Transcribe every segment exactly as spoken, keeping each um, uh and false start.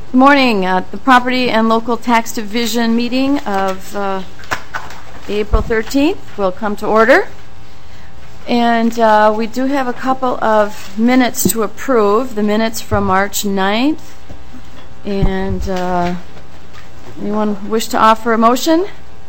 Good morning. Uh, the Property and Local Tax Division meeting of uh, April thirteenth will come to order. And uh, we do have a couple of minutes to approve, the minutes from March ninth. And uh, anyone wish to offer a motion?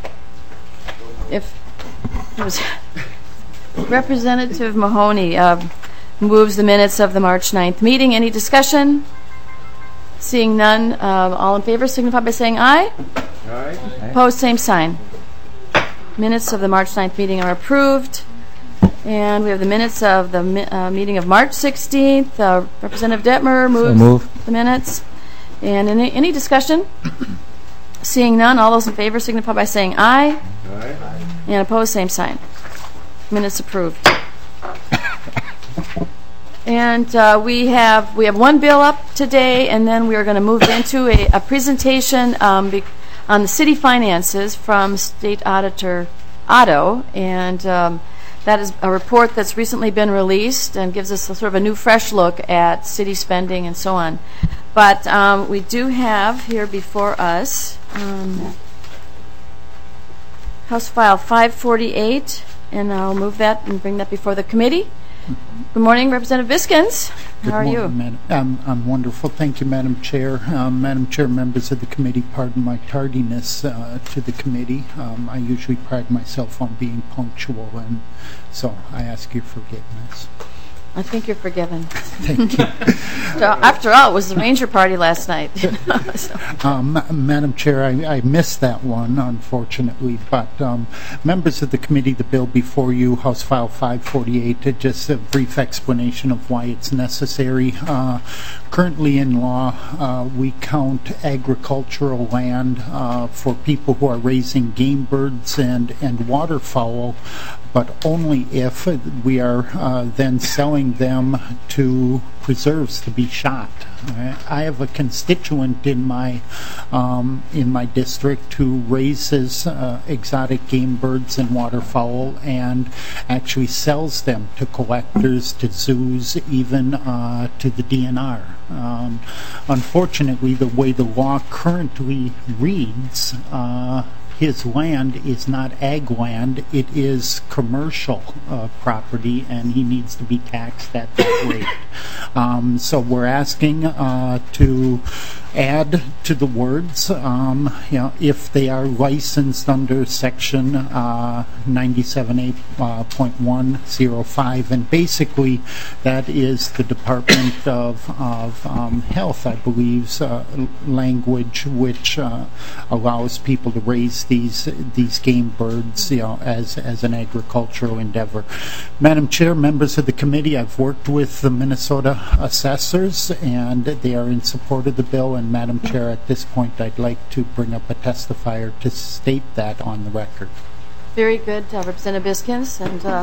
If it was Representative Mahoney uh, moves the minutes of the March ninth meeting. Any discussion? Seeing none, uh, all in favor signify by saying aye. Aye. Opposed, same sign. Minutes of the March ninth meeting are approved. And we have the minutes of the mi- uh, meeting of March sixteenth. Uh, Representative Detmer moves So move. the minutes. And any, any discussion? Seeing none, all those in favor signify by saying aye. Aye. And opposed, same sign. Minutes approved. And uh, we have we have one bill up today, and then we are going to move into a, a presentation um, be, on the city finances from State Auditor Otto, and um, that is a report that's recently been released and gives us a sort of a new, fresh look at city spending and so on. But um, we do have here before us um, House File five forty-eight, and I'll move that and bring that before the committee. Good morning, Representative Biskins. How are you? Good morning, Madam. I'm, I'm wonderful. Thank you, Madam Chair. Um, Madam Chair, members of the committee, pardon my tardiness uh, to the committee. Um, I usually pride myself on being punctual, and so I ask your forgiveness. I think you're forgiven. Thank you. So, after all, it was the Ranger Party last night. So. Um, Madam Chair, I, I missed that one, unfortunately, but um, members of the committee, the bill before you, House File five forty-eight, uh, just a brief explanation of why it's necessary. Uh, currently in law, uh, we count agricultural land uh, for people who are raising game birds and, and waterfowl, but only if we are uh, then selling them to preserves to be shot. Uh, I have a constituent in my um, in my district who raises uh, exotic game birds and waterfowl and actually sells them to collectors, to zoos, even uh, to the D N R. Um, unfortunately, the way the law currently reads, uh, his land is not ag land, it is commercial uh, property, and he needs to be taxed at that rate. Um, so we're asking uh, to add to the words, um, you know, if they are licensed under section uh, ninety-seven eight point one oh five, and basically that is the Department of, of um, Health, I believe's uh, language, which uh, allows people to raise these these game birds, you know, as as an agricultural endeavor. Madam Chair, members of the committee, I've worked with the Minnesota assessors, and they are in support of the bill. And Madam Chair, at this point, I'd like to bring up a testifier to state that on the record. Very good, uh, Representative Biskins, and uh,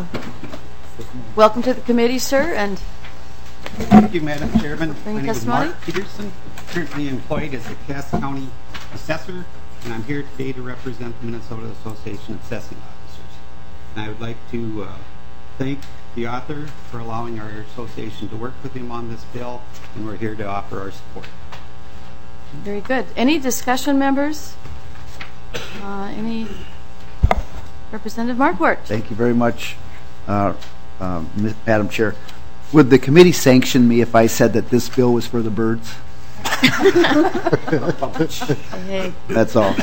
welcome to the committee, sir. And thank you, Madam Chairman. Bring My name is testimony. Mark Peterson, currently employed as the Cass County Assessor, and I'm here today to represent the Minnesota Association of Assessing Officers. And I would like to uh, thank the author for allowing our association to work with him on this bill, and we're here to offer our support. Very good. Any discussion, members? Uh, any? Representative Markwart. Thank you very much, uh, uh, Madam Chair. Would the committee sanction me if I said that this bill was for the birds? Hey. That's all.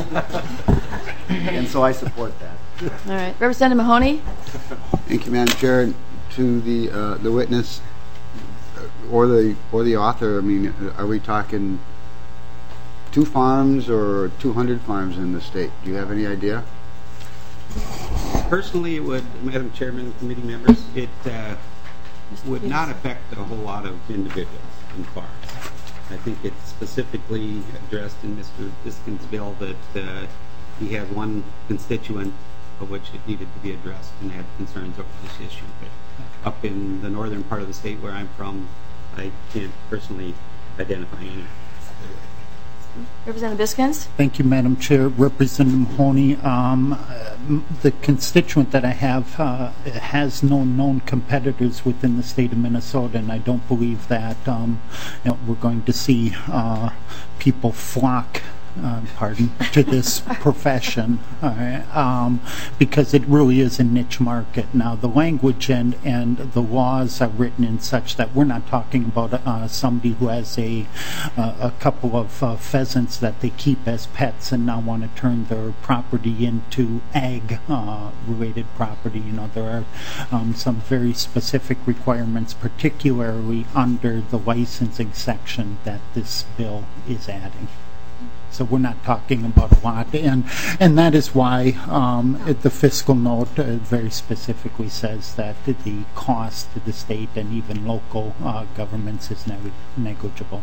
And so I support that. All right. Representative Mahoney. Thank you, Madam Chair. To the uh, the witness or the or the author, I mean, are we talking two farms or two hundred farms in the state? Do you have any idea? Personally, it would, Madam Chairman, committee members, it uh, would not affect a whole lot of individuals and farms. I think it's specifically addressed in Mister Biskins' bill that uh, he had one constituent of which it needed to be addressed and had concerns over this issue. But up in the northern part of the state where I'm from, I can't personally identify any. Representative Biskins? Thank you, Madam Chair. Representative Mahoney, um, uh, the constituent that I have uh, has no known competitors within the state of Minnesota, and I don't believe that um, you know, we're going to see uh, people flock Uh, pardon, to this profession, uh, um, because it really is a niche market. Now, the language and, and the laws are written in such that we're not talking about uh, somebody who has a uh, a couple of uh, pheasants that they keep as pets and now want to turn their property into ag-related uh, property. You know, there are um, some very specific requirements, particularly under the licensing section that this bill is adding. So we're not talking about a lot, and and that is why um, it, the fiscal note uh, very specifically says that the, the cost to the state and even local uh, governments is neg negligible.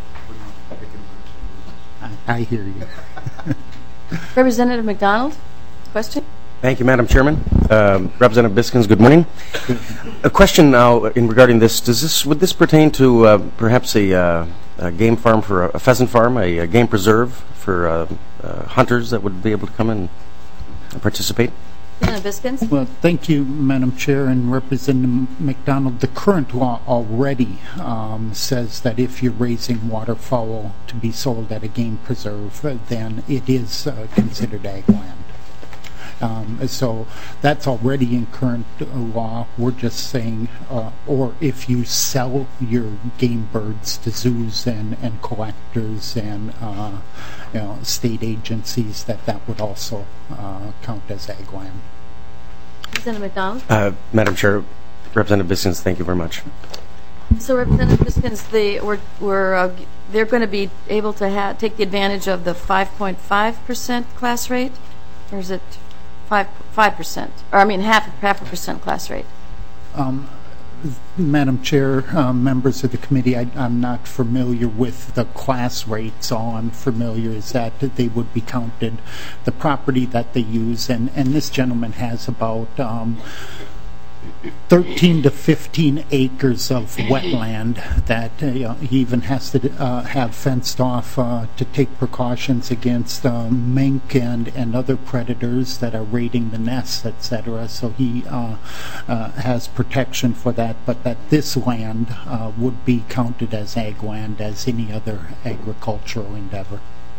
I, I hear you. Representative McDonald, question? Thank you, Madam Chairman. Um, Representative Biskins, good morning. A question now in regarding this: Does this would this pertain to uh, perhaps a, uh, a game farm for a, a pheasant farm, a, a game preserve for uh, uh, hunters that would be able to come in and participate? Representative Biskins? Well, thank you, Madam Chair, and Representative McDonald. The current law already um, says that if you're raising waterfowl to be sold at a game preserve, uh, then it is uh, considered ag land. Um, so that's already in current uh, law. We're just saying, uh, or if you sell your game birds to zoos and, and collectors and uh, you know, state agencies, that that would also uh, count as ag land. Representative McDonald? Uh, Madam Chair, Representative Biskins, thank you very much. So, Representative Biskins, the, we're, we're, uh, they're going to be able to ha take the advantage of the five point five percent class rate, or is it Five five percent, or I mean half half a percent class rate. Um, Madam Chair, uh, members of the committee, I, I'm not familiar with the class rates. All I'm familiar is that they would be counted the property that they use, and and this gentleman has about um, thirteen to fifteen acres of wetland that uh, you know, he even has to uh, have fenced off uh, to take precautions against um, mink and, and other predators that are raiding the nests, et cetera. So he uh, uh, has protection for that, but that this land uh, would be counted as ag land as any other agricultural endeavor.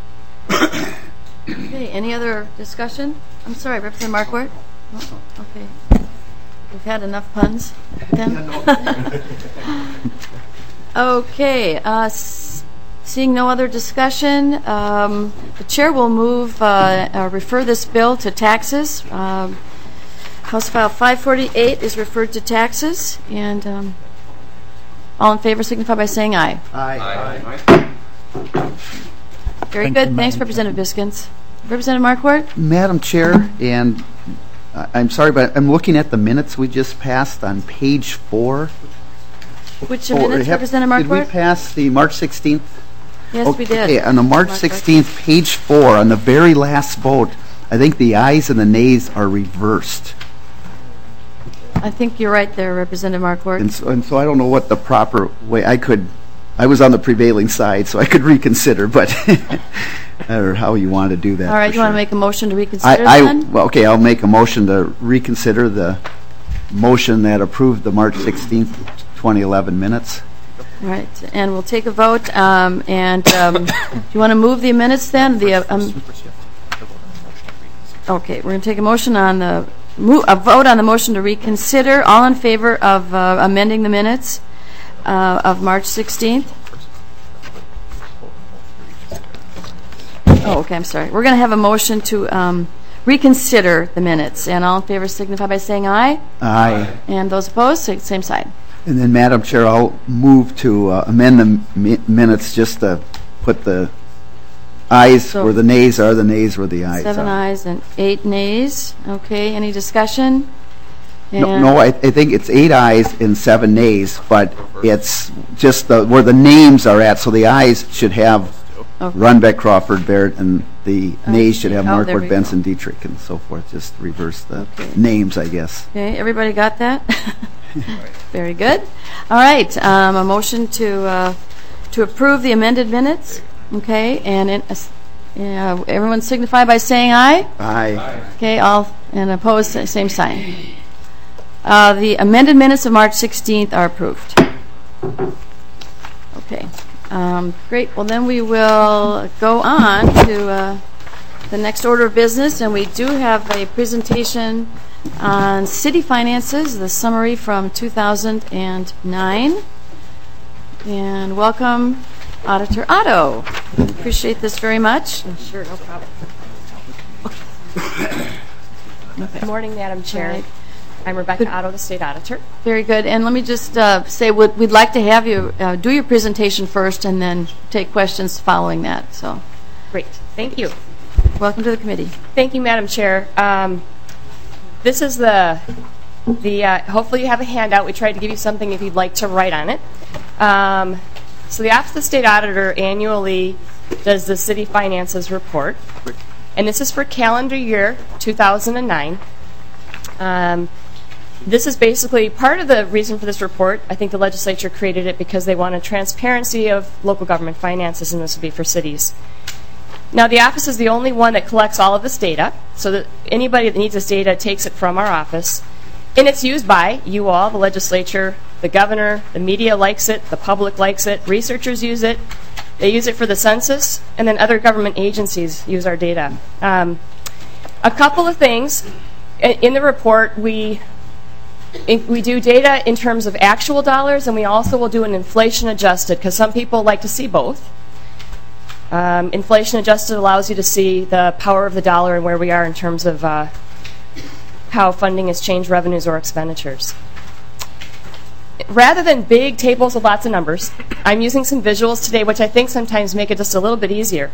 Okay, any other discussion? I'm sorry, Representative Markwart? Oh, okay. We've had enough puns then. Okay, uh, s seeing no other discussion, um, the chair will move, uh, uh, refer this bill to taxes. Um, House File five forty-eight is referred to taxes, and um, all in favor signify by saying aye. Aye. Aye. Very Thank good. you, Thanks, Madam Representative Biskins. Representative Markwart? Madam Chair, and uh, I'm sorry, but I'm looking at the minutes we just passed on page four. Which Oh, minutes, have- Representative Did we Markwart? pass the March sixteenth? Yes, we did. Okay, on the March Markwart. sixteenth, page four, on the very last vote, I think the ayes and the nays are reversed. I think you're right there, Representative Markwart. And so, and so I don't know what the proper way, I could, I was on the prevailing side, so I could reconsider, but, or how you want to do that. All right, for you want to sure. make a motion to reconsider I, I, then? well, okay, I'll make a motion to reconsider the motion that approved the March sixteenth, twenty eleven minutes. All right, and we'll take a vote, um, and um, do you want to move the minutes then? The, uh, um, okay, we're going to take a motion on the, mo a vote on the motion to reconsider. All in favor of uh, amending the minutes uh, of March sixteenth? Oh, okay, I'm sorry. We're going to have a motion to um, reconsider the minutes, and all in favor signify by saying aye. Aye. And those opposed, say same side. And then, Madam Chair, I'll move to uh, amend the mi minutes just to put the ayes So- where the nays are, the nays where the ayes Seven are. ayes and eight nays. Okay, any discussion? No, And- no I, I think it's eight ayes and seven nays, but it's just the, where the names are at, so the ayes should have Okay. Runbeck, Crawford, Barrett, and the nays should have Oh, there we Markwart, go. Benson, Dietrich, and so forth. Just reverse the Okay. names, I guess. Okay, everybody got that? Very good. All right, um, a motion to uh, to approve the amended minutes. Okay, and in, uh, everyone signify by saying aye. Aye. Okay, all, and opposed, same sign. Uh, the amended minutes of March sixteenth are approved. Okay, um, great. Well, then we will go on to uh, the next order of business, and we do have a presentation on city finances, the summary from two thousand nine. And welcome, Auditor Otto. Appreciate this very much. Sure, no problem. Good morning, Madam Chair. Right. I'm Rebecca Otto, the State Auditor. Very good. And let me just uh, say we'd, we'd like to have you uh, do your presentation first and then take questions following that. So, Great. Thank you. welcome to the committee. Thank you, Madam Chair. Um, this is the, the uh, hopefully you have a handout. We tried to give you something if you'd like to write on it. Um, so the Office of the State Auditor annually does the city finances report. And this is for calendar year two thousand nine. Um, This is basically part of the reason for this report. I think the legislature created it because they wanted transparency of local government finances, and this would be for cities. Now, the office is the only one that collects all of this data, so that anybody that needs this data takes it from our office. And it's used by you all, the legislature, the governor, the media likes it, the public likes it, researchers use it, they use it for the census, and then other government agencies use our data. Um, a couple of things. In the report, we we do data in terms of actual dollars, and we also will do an inflation adjusted, because some people like to see both. Um, inflation adjusted allows you to see the power of the dollar and where we are in terms of uh, how funding has changed revenues or expenditures. Rather than big tables with lots of numbers, I'm using some visuals today, which I think sometimes make it just a little bit easier.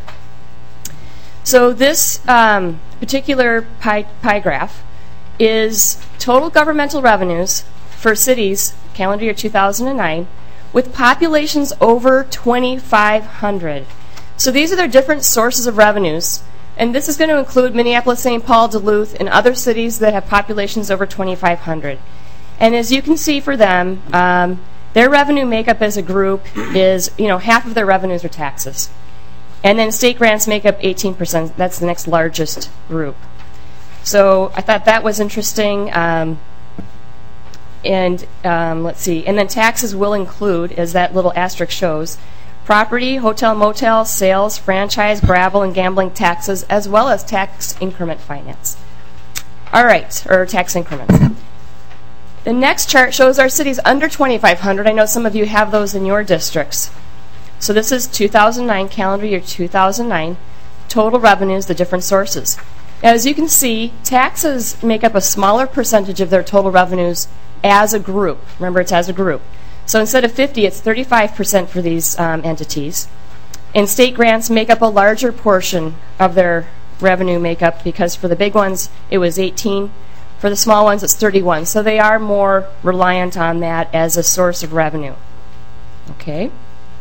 So this um, particular pie, pie graph is total governmental revenues for cities, calendar year two thousand nine, with populations over twenty-five hundred. So these are their different sources of revenues, and this is going to include Minneapolis, Saint Paul, Duluth, and other cities that have populations over twenty-five hundred. And as you can see for them, um, their revenue makeup as a group is, you know, half of their revenues are taxes. And then state grants make up eighteen percent. That's the next largest group. So I thought that was interesting. Um, and um, let's see. And then taxes will include, as that little asterisk shows, property, hotel, motel, sales, franchise, gravel, and gambling taxes, as well as tax increment finance. All right, or tax increments. The next chart shows our cities under twenty-five hundred. I know some of you have those in your districts. So this is two thousand nine, calendar year two thousand nine, total revenues, the different sources. As you can see, taxes make up a smaller percentage of their total revenues as a group. Remember, it's as a group. So instead of fifty, it's thirty-five percent for these um, entities. And state grants make up a larger portion of their revenue makeup, because for the big ones, it was eighteen. For the small ones, it's thirty-one. So they are more reliant on that as a source of revenue. Okay.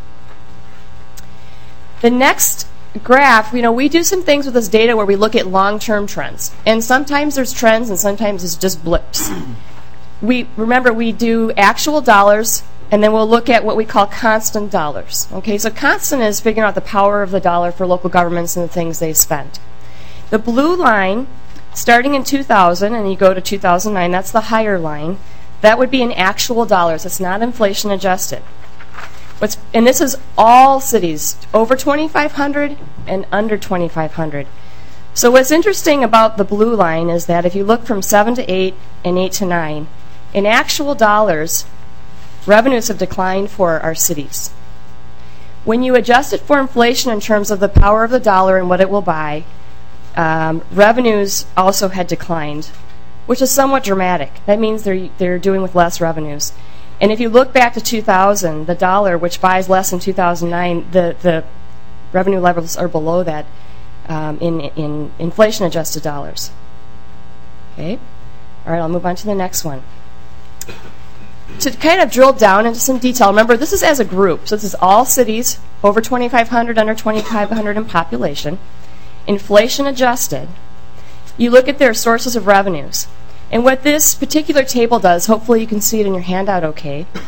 The next graph, you know, we do some things with this data where we look at long-term trends. And sometimes there's trends and sometimes it's just blips. We remember we do actual dollars, and then we'll look at what we call constant dollars. Okay, so constant is figuring out the power of the dollar for local governments and the things they spend. The blue line, starting in two thousand, and you go to two thousand nine, that's the higher line. That would be in actual dollars. It's not inflation adjusted. What's, and this is all cities, over twenty-five hundred and under twenty-five hundred. So what's interesting about the blue line is that if you look from seven to eight and eight to nine, in actual dollars, revenues have declined for our cities. When you adjust it for inflation in terms of the power of the dollar and what it will buy, um, revenues also had declined, which is somewhat dramatic. That means they're, they're doing with less revenues. And if you look back to two thousand, the dollar, which buys less in two thousand nine, the, the revenue levels are below that um, in, in inflation-adjusted dollars. Okay? All right, I'll move on to the next one. To kind of drill down into some detail, remember, this is as a group. So this is all cities, over twenty-five hundred, under twenty-five hundred in population. Inflation-adjusted. You look at their sources of revenues. And what this particular table does, hopefully you can see it in your handout okay,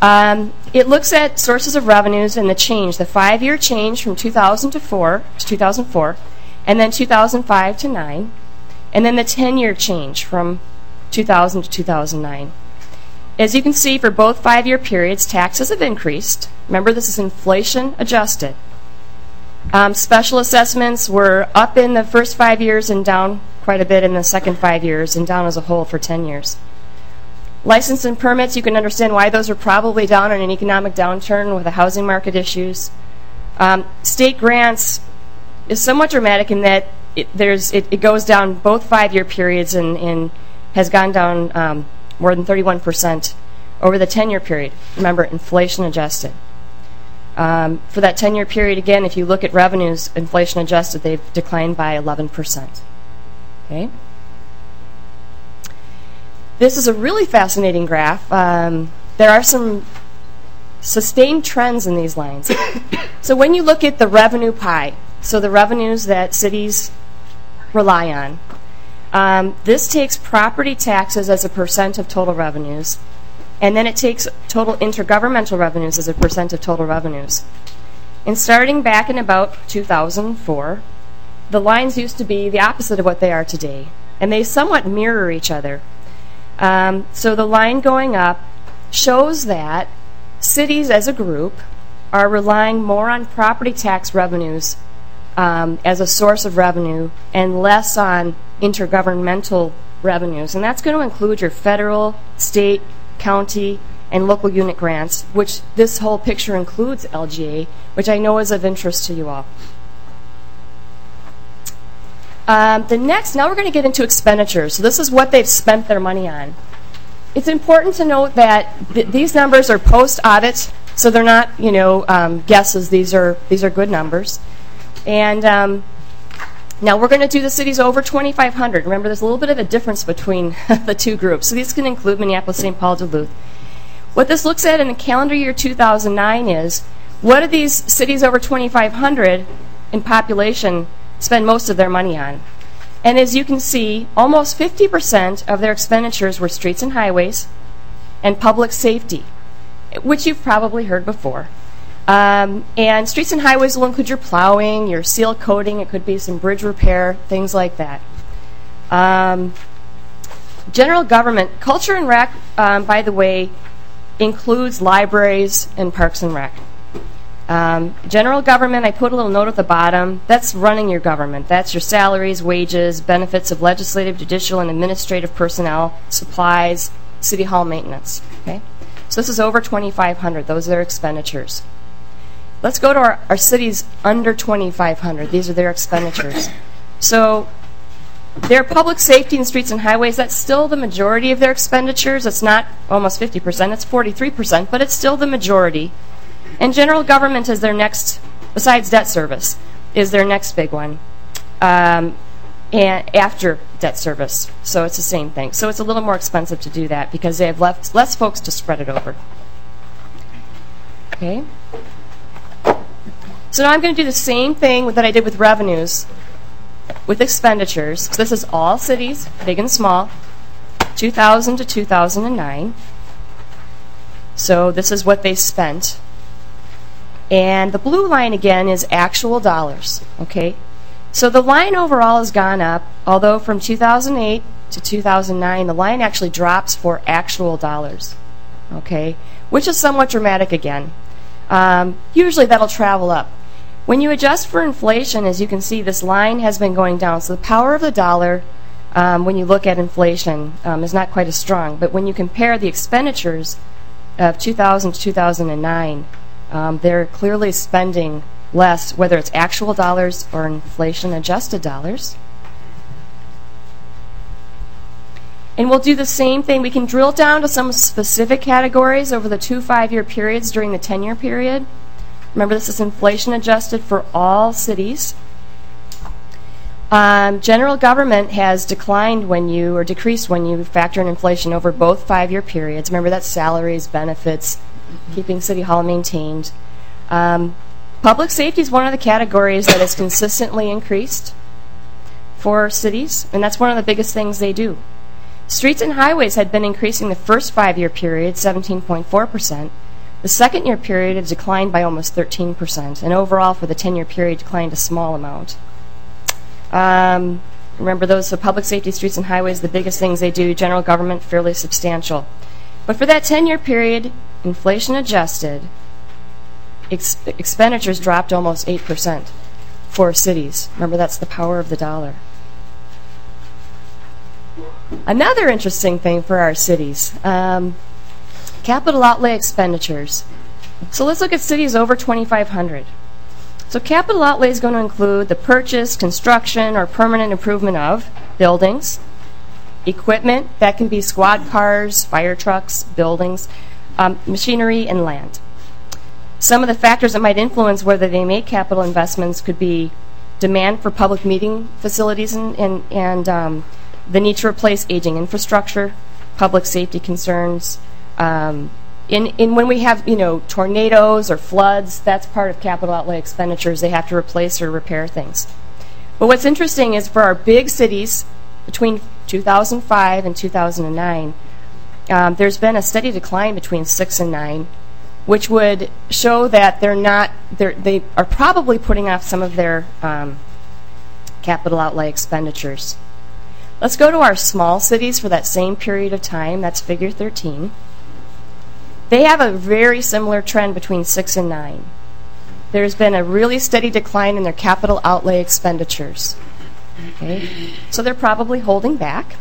Um, it looks at sources of revenues and the change, the five-year change from two thousand to four to two thousand four, and then two thousand five to nine, and then the ten-year change from two thousand to two thousand nine. As you can see, for both five-year periods, taxes have increased. Remember, this is inflation adjusted. Um, special assessments were up in the first five years and down quite a bit in the second five years and down as a whole for ten years. License and permits, you can understand why those are probably down in an economic downturn with the housing market issues. Um, state grants is somewhat dramatic in that it, there's, it, it goes down both five-year periods and, and has gone down um, more than thirty-one percent over the ten-year period. Remember, inflation adjusted. Um, for that ten-year period, again, if you look at revenues, inflation adjusted, they've declined by eleven percent. Okay? This is a really fascinating graph. Um, there are some sustained trends in these lines. So when you look at the revenue pie, so the revenues that cities rely on, um, this takes property taxes as a percent of total revenues, and then it takes total intergovernmental revenues as a percent of total revenues. And starting back in about two thousand four, the lines used to be the opposite of what they are today, and they somewhat mirror each other. Um, so the line going up shows that cities as a group are relying more on property tax revenues um, as a source of revenue and less on intergovernmental revenues. And that's going to include your federal, state, county, and local unit grants, which this whole picture includes L G A, which I know is of interest to you all. Um, the next, now we're going to get into expenditures. So this is what they've spent their money on. It's important to note that th these numbers are post-audit, so they're not, you know, um, guesses. These are these are good numbers. And um, now we're going to do the cities over twenty-five hundred. Remember, there's a little bit of a difference between the two groups. So these can include Minneapolis, Saint Paul, Duluth. What this looks at in the calendar year two thousand nine is, what do these cities over twenty-five hundred in population spend most of their money on? And as you can see, almost fifty percent of their expenditures were streets and highways and public safety, which you've probably heard before. Um, and streets and highways will include your plowing, your seal coating, it could be some bridge repair, things like that. Um, general government, culture and rec, um, by the way, includes libraries and parks and rec. Um, general government, I put a little note at the bottom, that's running your government. That's your salaries, wages, benefits of legislative, judicial, and administrative personnel, supplies, city hall maintenance. Okay? So this is over twenty-five hundred. Those are their expenditures. Let's go to our, our cities under twenty-five hundred. These are their expenditures. So their public safety and streets and highways, that's still the majority of their expenditures. It's not almost fifty percent, it's forty-three percent, but it's still the majority. And general government is their next, besides debt service, is their next big one, um, and after debt service. So it's the same thing. So it's a little more expensive to do that because they have left less folks to spread it over. Okay. So now I'm going to do the same thing that I did with revenues, with expenditures. So this is all cities, big and small, two thousand to two thousand nine. So this is what they spent. And the blue line again is actual dollars. Okay, so the line overall has gone up, although from two thousand eight to two thousand nine the line actually drops for actual dollars. Okay, which is somewhat dramatic again. Um, usually that'll travel up. When you adjust for inflation, as you can see, this line has been going down. So the power of the dollar, um, when you look at inflation, um, is not quite as strong. But when you compare the expenditures of two thousand to two thousand nine, Um, they're clearly spending less, whether it's actual dollars or inflation-adjusted dollars. And we'll do the same thing. We can drill down to some specific categories over the two five-year periods during the ten-year period. Remember, this is inflation-adjusted for all cities. Um, general government has declined when you, or decreased when you factor in inflation over both five-year periods. Remember, that's salaries, benefits, keeping City Hall maintained. Um, public safety is one of the categories that has consistently increased for cities, and that's one of the biggest things they do. Streets and highways had been increasing the first five-year period, seventeen point four percent, The second year period it declined by almost thirteen percent, and overall for the ten-year period declined a small amount. Um, remember those so public safety, streets and highways, the biggest things they do, general government, fairly substantial. But for that ten-year period, inflation adjusted, ex expenditures dropped almost eight percent for cities. Remember, that's the power of the dollar. Another interesting thing for our cities, um, capital outlay expenditures. So let's look at cities over twenty-five hundred. So capital outlay is going to include the purchase, construction, or permanent improvement of buildings, equipment, that can be squad cars, fire trucks, buildings, um, machinery, and land. Some of the factors that might influence whether they make capital investments could be demand for public meeting facilities and, and, and um, the need to replace aging infrastructure, public safety concerns. Um, in, in when we have, you know, tornadoes or floods, that's part of capital outlay expenditures. They have to replace or repair things. But what's interesting is for our big cities, between two thousand five and two thousand nine, um, there's been a steady decline between six and nine, which would show that they're not, they're, they are probably putting off some of their um, capital outlay expenditures. Let's go to our small cities for that same period of time. That's figure thirteen. They have a very similar trend between six and nine. There's been a really steady decline in their capital outlay expenditures. Okay? So they're probably holding back.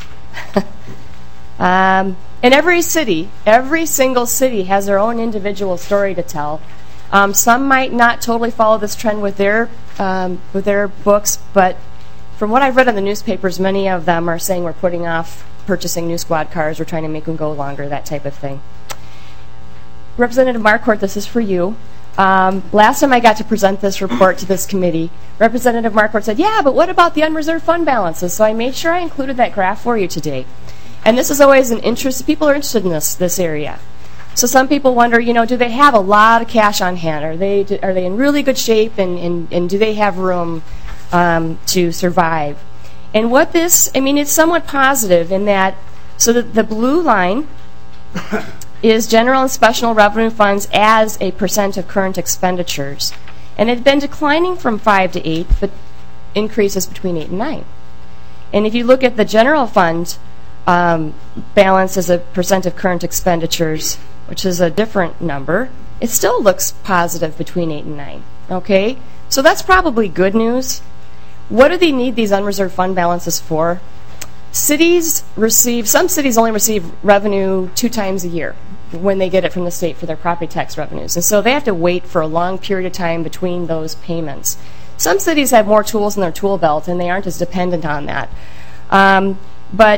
um, and every city, every single city has their own individual story to tell. Um, some might not totally follow this trend with their, um, with their books, but from what I've read in the newspapers, many of them are saying we're putting off purchasing new squad cars, we're trying to make them go longer, that type of thing. Representative Marquardt, this is for you. Um, last time I got to present this report to this committee, Representative Marquardt said, yeah, but what about the unreserved fund balances? So I made sure I included that graph for you today. And this is always an interest, people are interested in this, this area. So some people wonder, you know, do they have a lot of cash on hand? Are they, are they in really good shape, and, and, and do they have room um, to survive? And what this, I mean, it's somewhat positive in that, so the, the blue line is general and special revenue funds as a percent of current expenditures. And it's been declining from five to eight, but increases between eight and nine. And if you look at the general fund um, balance as a percent of current expenditures, which is a different number, it still looks positive between eight and nine. Okay? So that's probably good news. What do they need these unreserved fund balances for? Cities receive, some cities only receive revenue two times a year when they get it from the state for their property tax revenues. And so they have to wait for a long period of time between those payments. Some cities have more tools in their tool belt, and they aren't as dependent on that. Um, but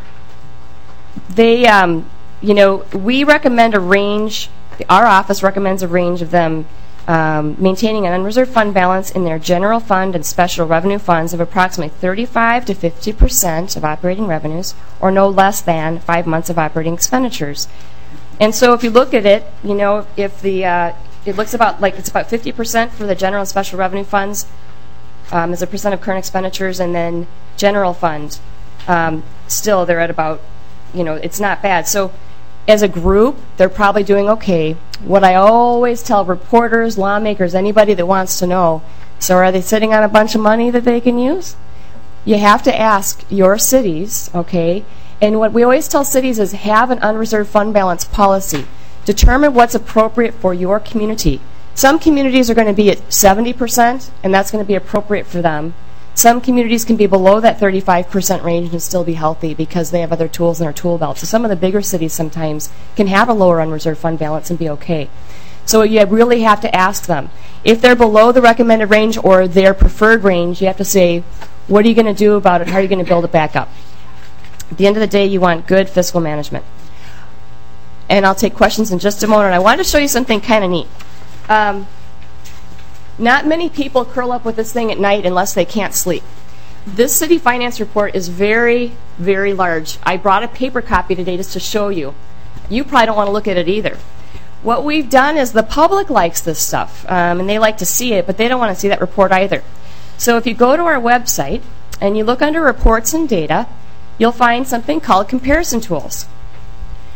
they, um, you know, we recommend a range, our office recommends a range of them um, maintaining an unreserved fund balance in their general fund and special revenue funds of approximately thirty-five to fifty percent of operating revenues, or no less than five months of operating expenditures. And so if you look at it, you know, if the, uh, it looks about like it's about fifty percent for the general and special revenue funds um, as a percent of current expenditures, and then general fund, um, still they're at about, you know, it's not bad. So as a group, they're probably doing okay. What I always tell reporters, lawmakers, anybody that wants to know, so are they sitting on a bunch of money that they can use? You have to ask your cities, okay? And what we always tell cities is have an unreserved fund balance policy. Determine what's appropriate for your community. Some communities are going to be at seventy percent, and that's going to be appropriate for them. Some communities can be below that thirty-five percent range and still be healthy because they have other tools in their tool belt. So some of the bigger cities sometimes can have a lower unreserved fund balance and be okay. So you really have to ask them. If they're below the recommended range or their preferred range, you have to say, what are you going to do about it? How are you going to build it back up? At the end of the day, you want good fiscal management. And I'll take questions in just a moment. I wanted to show you something kind of neat. Um, not many people curl up with this thing at night unless they can't sleep. This city finance report is very, very large. I brought a paper copy today just to show you. You probably don't want to look at it either. What we've done is the public likes this stuff, um, and they like to see it, but they don't want to see that report either. So if you go to our website and you look under reports and data, you'll find something called comparison tools.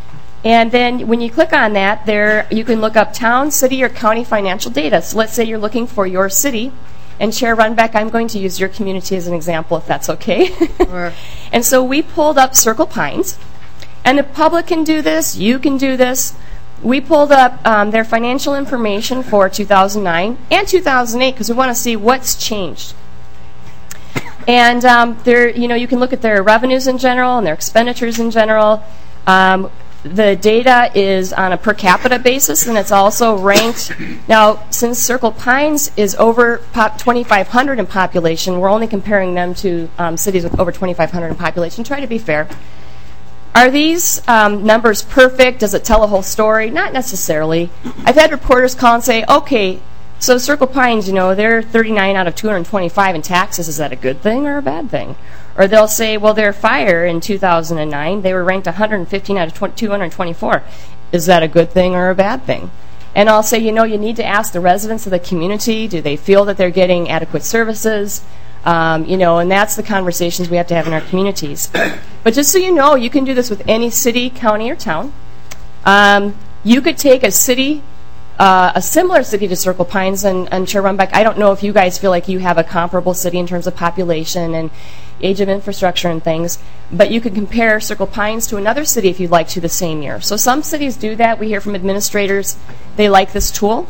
And then when you click on that, there you can look up town, city, or county financial data. So let's say you're looking for your city. And Chair Runbeck, I'm going to use your community as an example, if that's okay. Sure. And so we pulled up Circle Pines. And the public can do this. You can do this. We pulled up um, their financial information for two thousand nine and two thousand eight because we want to see what's changed. And um, there, you know, you can look at their revenues in general and their expenditures in general. Um, the data is on a per capita basis, and it's also ranked. Now, since Circle Pines is over twenty-five hundred in population, we're only comparing them to um, cities with over twenty-five hundred in population. Try to be fair. Are these um, numbers perfect? Does it tell a whole story? Not necessarily. I've had reporters call and say, okay, so Circle Pines, you know, they're thirty-nine out of two hundred twenty-five in taxes. Is that a good thing or a bad thing? Or they'll say, well, their fire in two thousand nine, they were ranked one hundred fifteen out of two hundred twenty-four. Is that a good thing or a bad thing? And I'll say, you know, you need to ask the residents of the community, do they feel that they're getting adequate services? Um, you know, and that's the conversations we have to have in our communities. But just so you know, you can do this with any city, county, or town. Um, you could take a city, uh, a similar city to Circle Pines, and, and Chair Runbeck, I don't know if you guys feel like you have a comparable city in terms of population and age of infrastructure and things, but you can compare Circle Pines to another city if you'd like to the same year. So some cities do that. We hear from administrators they like this tool.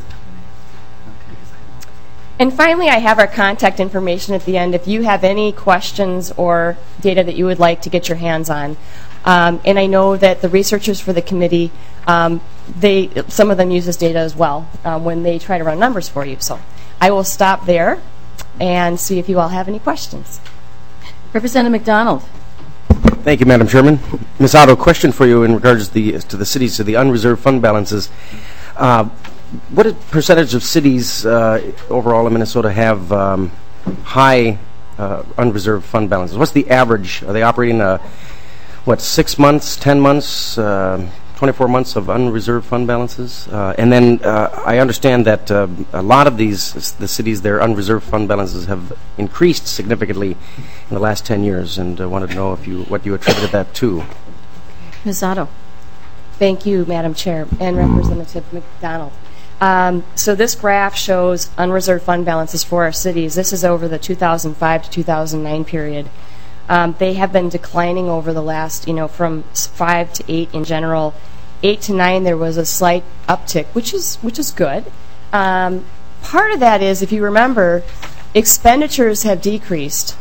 And finally, I have our contact information at the end if you have any questions or data that you would like to get your hands on. Um, and I know that the researchers for the committee, um, they some of them use this data as well um, when they try to run numbers for you. So I will stop there and see if you all have any questions. Representative McDonald. Thank you, Madam Chairman. Miz Otto, question for you in regards to the, to the cities, to the unreserved fund balances. Uh, What percentage of cities uh, overall in Minnesota have um, high uh, unreserved fund balances? What's the average? Are they operating, uh, what, six months, ten months, uh, twenty-four months of unreserved fund balances? Uh, and then uh, I understand that uh, a lot of these, the cities, their unreserved fund balances have increased significantly in the last ten years, and I uh, wanted to know if you what you attributed that to. Miz Otto. Thank you, Madam Chair, and Representative McDonald. Um, so this graph shows unreserved fund balances for our cities. This is over the two thousand five to two thousand nine period. Um, they have been declining over the last, you know, from five to eight in general. Eight to nine, there was a slight uptick, which is which is good. Um, part of that is, if you remember, expenditures have decreased.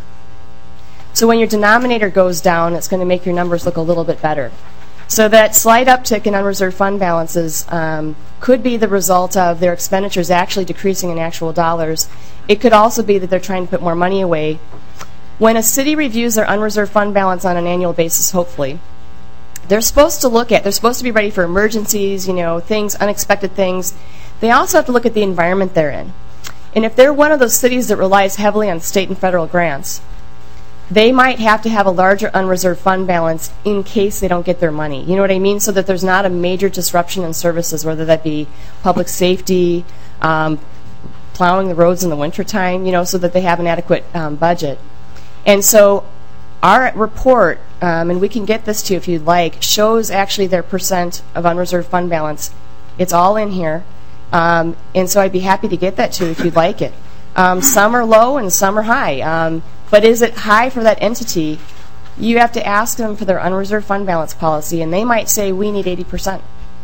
So when your denominator goes down, it's going to make your numbers look a little bit better. So that slight uptick in unreserved fund balances um, could be the result of their expenditures actually decreasing in actual dollars. It could also be that they're trying to put more money away. When a city reviews their unreserved fund balance on an annual basis, hopefully, they're supposed to look at, they're supposed to be ready for emergencies, you know, things, unexpected things. They also have to look at the environment they're in. And if they're one of those cities that relies heavily on state and federal grants, they might have to have a larger unreserved fund balance in case they don't get their money. You know what I mean? So that there's not a major disruption in services, whether that be public safety, um, plowing the roads in the wintertime, you know, so that they have an adequate um, budget. And so our report, um, and we can get this to you if you'd like, shows actually their percent of unreserved fund balance. It's all in here. Um, and so I'd be happy to get that to you if you'd like it. Um, some are low and some are high. Um, But is it high for that entity? You have to ask them for their unreserved fund balance policy, and they might say, we need eighty percent.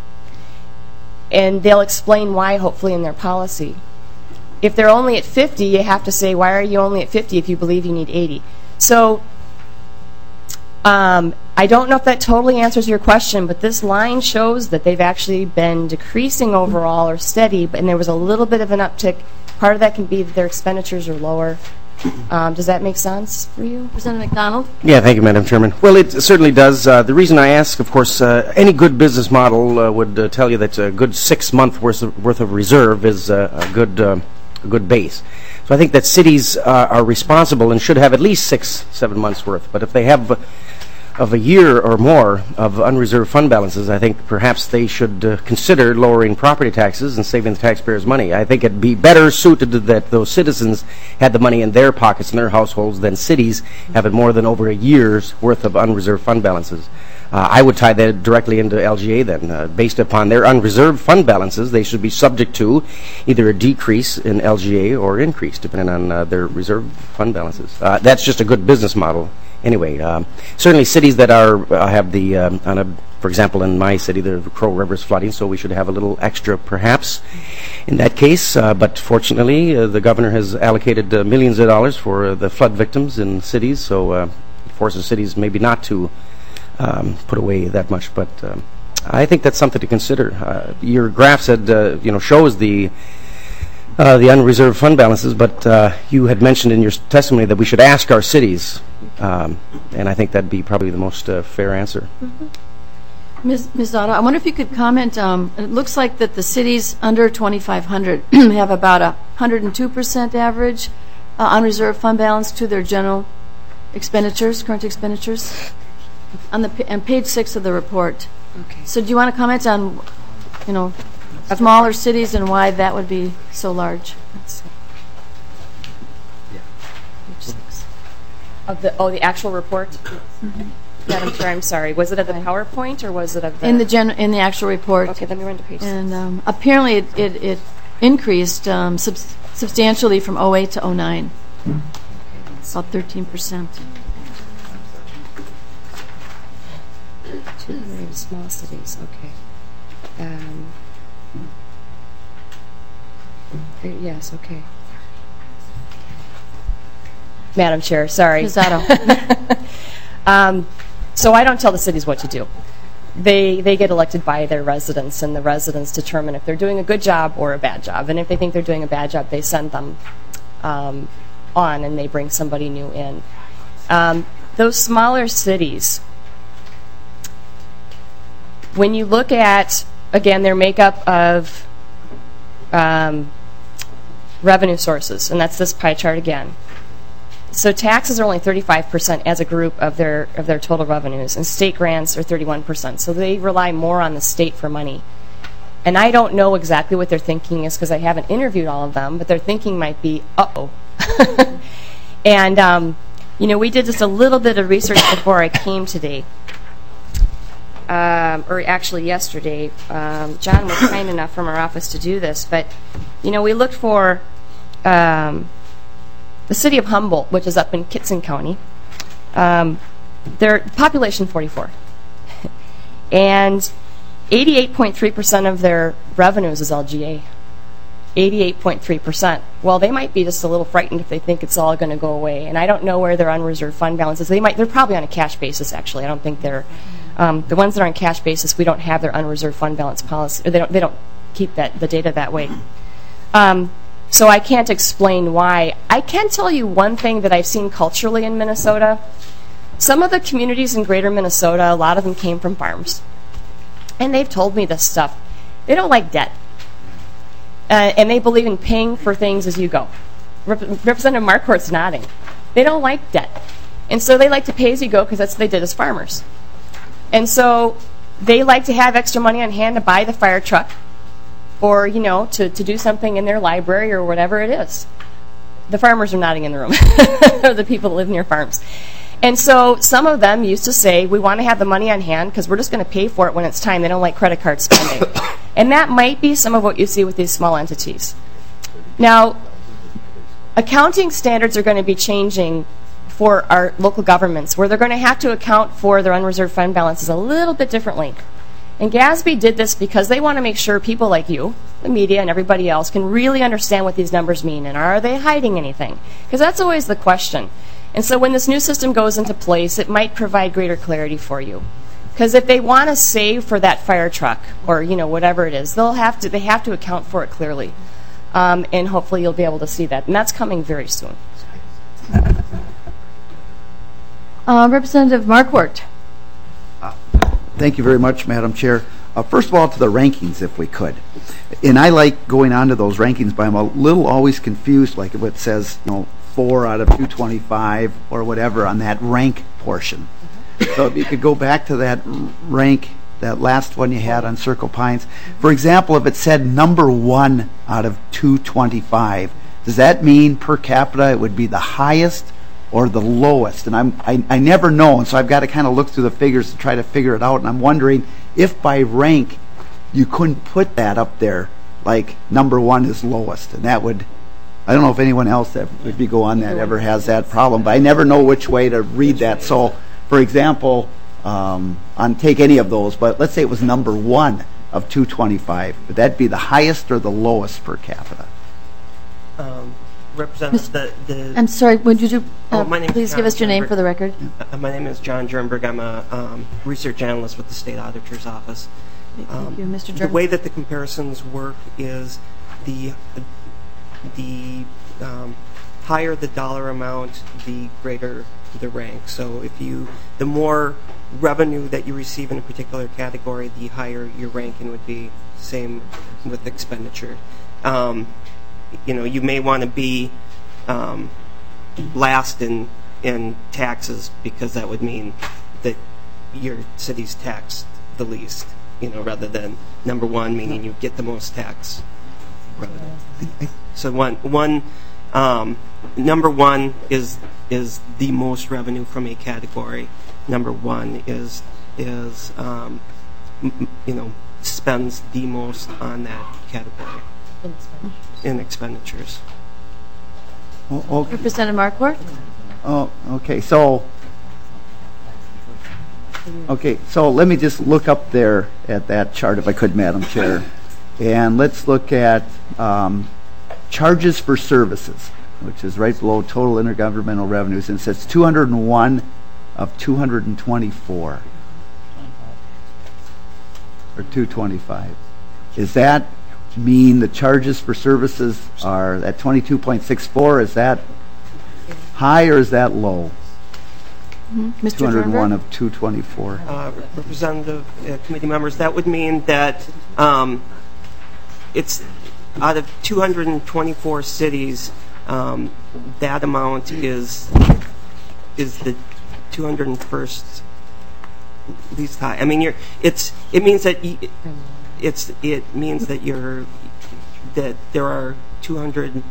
And they'll explain why, hopefully, in their policy. If they're only at fifty, you have to say, why are you only at fifty if you believe you need eighty? So um, I don't know if that totally answers your question, but this line shows that they've actually been decreasing overall or steady, and there was a little bit of an uptick. Part of that can be that their expenditures are lower. Um, does that make sense for you? Representative McDonald? Yeah, thank you, Madam Chairman. Well, it certainly does. Uh, the reason I ask, of course, uh, any good business model uh, would uh, tell you that a good six-month worth of, worth of reserve is uh, a good uh, a good base. So I think that cities uh, are responsible and should have at least six, seven months worth. But if they have uh, of a year or more of unreserved fund balances, I think perhaps they should uh, consider lowering property taxes and saving the taxpayers' money. I think it'd be better suited to that those citizens had the money in their pockets, in their households, than cities having more than over a year's worth of unreserved fund balances. Uh, I would tie that directly into L G A then. Uh, based upon their unreserved fund balances, they should be subject to either a decrease in L G A or increase, depending on uh, their reserved fund balances. Uh, that's just a good business model anyway. Um, certainly cities that are uh, have the, um, on a, for example, in my city, the Crow River is flooding, so we should have a little extra perhaps in that case. Uh, but fortunately, uh, the governor has allocated uh, millions of dollars for uh, the flood victims in cities, so uh, it forces cities maybe not to Um, put away that much, but um, I think that's something to consider. Uh, your graph said, uh, you know, shows the uh, the unreserved fund balances, but uh, you had mentioned in your testimony that we should ask our cities, um, and I think that'd be probably the most uh, fair answer. Mm-hmm. Miz Miz Otto, I wonder if you could comment. Um, it looks like that the cities under twenty-five hundred have about a one hundred two percent average uh, unreserved fund balance to their general expenditures, current expenditures. On the on page six of the report. Okay. So do you want to comment on, you know, smaller cities and why that would be so large? Let's see. Yeah. Page six. Of the oh the actual report. Mm-hmm. Madam Chair, I'm sorry. Was it of the PowerPoint or was it of the in the gen in the actual report? Okay, let me run to page six. And um, apparently it it, it increased um, sub substantially from oh eight to oh nine. Okay, about thirteen percent. Two very small cities, okay. Um, yes, okay. Madam Chair, sorry. Miz Otto. um, so I don't tell the cities what to do. They they get elected by their residents, and the residents determine if they're doing a good job or a bad job. And if they think they're doing a bad job, they send them um, on, and they bring somebody new in. Um, those smaller cities, when you look at, again, their makeup of um, revenue sources, and that's this pie chart again. So taxes are only thirty-five percent as a group of their of their total revenues, and state grants are thirty-one percent. So they rely more on the state for money. And I don't know exactly what their thinking is because I haven't interviewed all of them, but their thinking might be, uh-oh. And, um, you know, we did just a little bit of research before I came today. Um, or actually yesterday, um, John was kind enough from our office to do this, but, you know, we looked for um, the city of Humboldt, which is up in Kittson County. Um, their population forty-four. And eighty-eight point three percent of their revenues is L G A. eighty-eight point three percent. Well, they might be just a little frightened if they think it's all going to go away. And I don't know where their unreserved fund balance is. They might, they're probably on a cash basis, actually. I don't think they're... Um, the ones that are on cash basis, we don't have their unreserved fund balance policy. Or they don't. They don't keep that the data that way. Um, so I can't explain why. I can tell you one thing that I've seen culturally in Minnesota. Some of the communities in Greater Minnesota, a lot of them came from farms, and they've told me this stuff. They don't like debt, uh, and they believe in paying for things as you go. Rep Representative Marquardt's nodding. They don't like debt, and so they like to pay as you go because that's what they did as farmers. And so they like to have extra money on hand to buy the fire truck or, you know, to, to do something in their library or whatever it is. The farmers are nodding in the room, the people that live near farms. And so some of them used to say, we want to have the money on hand because we're just going to pay for it when it's time. They don't like credit card spending. And that might be some of what you see with these small entities. Now, accounting standards are going to be changing for our local governments, where they're going to have to account for their unreserved fund balances a little bit differently. And GASB did this because they want to make sure people like you, the media, and everybody else can really understand what these numbers mean, and are they hiding anything? Because that's always the question. And so when this new system goes into place, it might provide greater clarity for you. Because if they want to save for that fire truck, or you know whatever it is, they'll have to they have to account for it clearly, um, and hopefully you'll be able to see that. And that's coming very soon. Uh, Representative Marquardt. Uh, thank you very much, Madam Chair. Uh, first of all, to the rankings, if we could. And I like going on to those rankings, but I'm a little always confused, like if it says, you know, four out of two twenty-five or whatever on that rank portion. Mm-hmm. So if you could go back to that rank, that last one you had on Circle Pines. For example, if it said number one out of two twenty-five, does that mean per capita it would be the highest or the lowest? And I'm, I, I never know, and so I've got to kind of look through the figures to try to figure it out, and I'm wondering if by rank you couldn't put that up there, like number one is lowest, and that would, I don't know if anyone else that if you go on that ever has that problem, but I never know which way to read that. So, for example, um, on take any of those, but let's say it was number one of two twenty-five. Would that be the highest or the lowest per capita? Um, Representative, the, the I'm sorry, would you do, Oh, uh, my name's please John give us your name Jernberg. for the record? Uh, my name is John Jernberg. I'm a um, research analyst with the State Auditor's Office. Thank you, Mister The Jernberg. way that the comparisons work is the the um, higher the dollar amount, the greater the rank. So if you, the more revenue that you receive in a particular category, the higher your ranking would be. Same with expenditure. Um, you know, you may want to be um, last in in taxes because that would mean that your city's taxed the least. You know, rather than number one, meaning you get the most tax revenue. So one, one, um, number one is is the most revenue from a category. Number one is is um, m- you know spends the most on that category in expenditures. Oh, okay. Representative Markwart? Oh, okay. So, okay. So let me just look up there at that chart, if I could, Madam Chair, and let's look at um, charges for services, which is right below total intergovernmental revenues, and it says two hundred one of two hundred twenty-four, or two twenty-five. Does that mean the charges for services are at twenty-two point six four? Is that high or is that low? Mister two hundred one Jernberg? of two twenty-four. Uh, Representative, uh, committee members, that would mean that um, it's out of two hundred twenty-four cities, um, that amount is is the two hundred first least high. I mean, you're it's it means that y- it's it means that you're that there are two hundred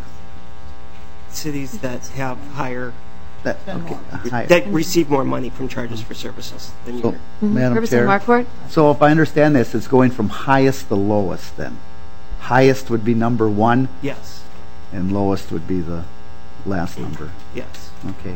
cities that have higher That, okay. High. that receive more money from charges for services than So, you. Madam Chair, Representative Markwart? so if I understand this, it's going from highest to lowest then. Highest would be number one, Yes, and lowest would be the last number. yes. Okay.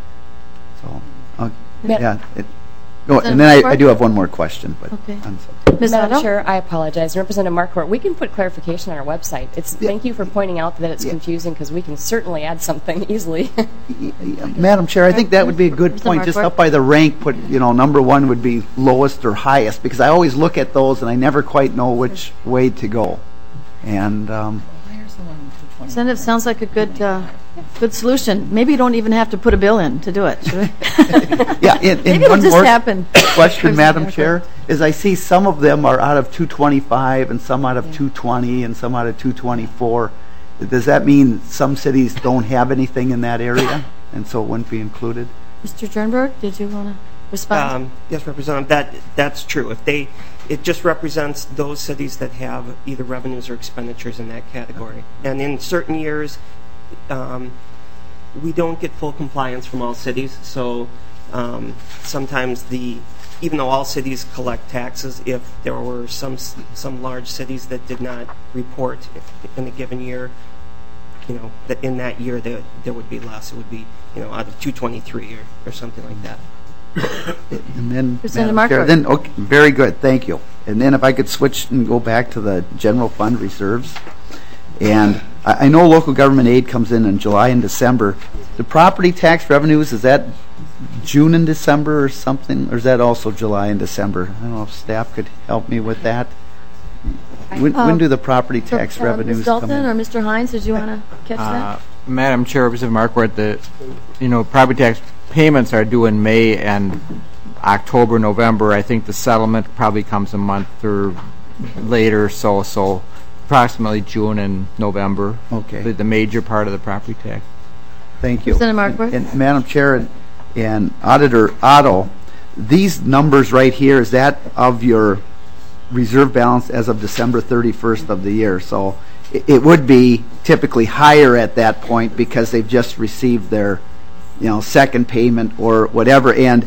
So, uh, Ma- yeah. It, oh, and then I, I do have one more question, but Okay. I'm sorry. Miz Madam Otto? Chair, I apologize. Representative Markwart, we can put clarification on our website. It's Yeah. Thank you for pointing out that it's Yeah. confusing because we can certainly add something easily. Madam Chair, I think that would be a good Mister point, just Markwart? up by the rank, put, you know, number one would be lowest or highest, because I always look at those and I never quite know which way to go. And, um, Representative, sounds like a good, uh, good solution. Maybe you don't even have to put a bill in to do it, should we? yeah, and, and Maybe it'll one just more happen. question, Madam Representative Chair, is I see some of them are out of two twenty-five and some out of two twenty and some out of two twenty-four. Does that mean some cities don't have anything in that area, and so it wouldn't be included? Mister Jernberg, did you want to respond? Um, yes, Representative, that that's true. If they, it just represents those cities that have either revenues or expenditures in that category. And in certain years, um, we don't get full compliance from all cities. So um, sometimes the, even though all cities collect taxes, if there were some s- some large cities that did not report in a given year, you know, that in that year there there would be less. It would be, you know, out of two twenty-three or, or something like that. And then, Representative Madam Chair, Markwart. then, okay, very good, thank you. And then if I could switch and go back to the general fund reserves. And I, I know local government aid comes in in July and December. The property tax revenues, is that June and December or something? Or is that also July and December? I don't know if staff could help me with that. When, when do the property tax Uh, revenues Miz come Dalton or in? Mister Hines, did you want to catch Uh, that? Madam Chair, Representative Markwart, the, you know, property tax payments are due in May and October, November. I think the settlement probably comes a month or later, so so approximately June and November. Okay. The, the major part of the property tax. Thank you. Representative Markwart? And, and Madam Chair and, and Auditor Otto, these numbers right here, is that of your reserve balance as of December thirty-first of the year? So it, it would be typically higher at that point because they've just received their you know, second payment or whatever. And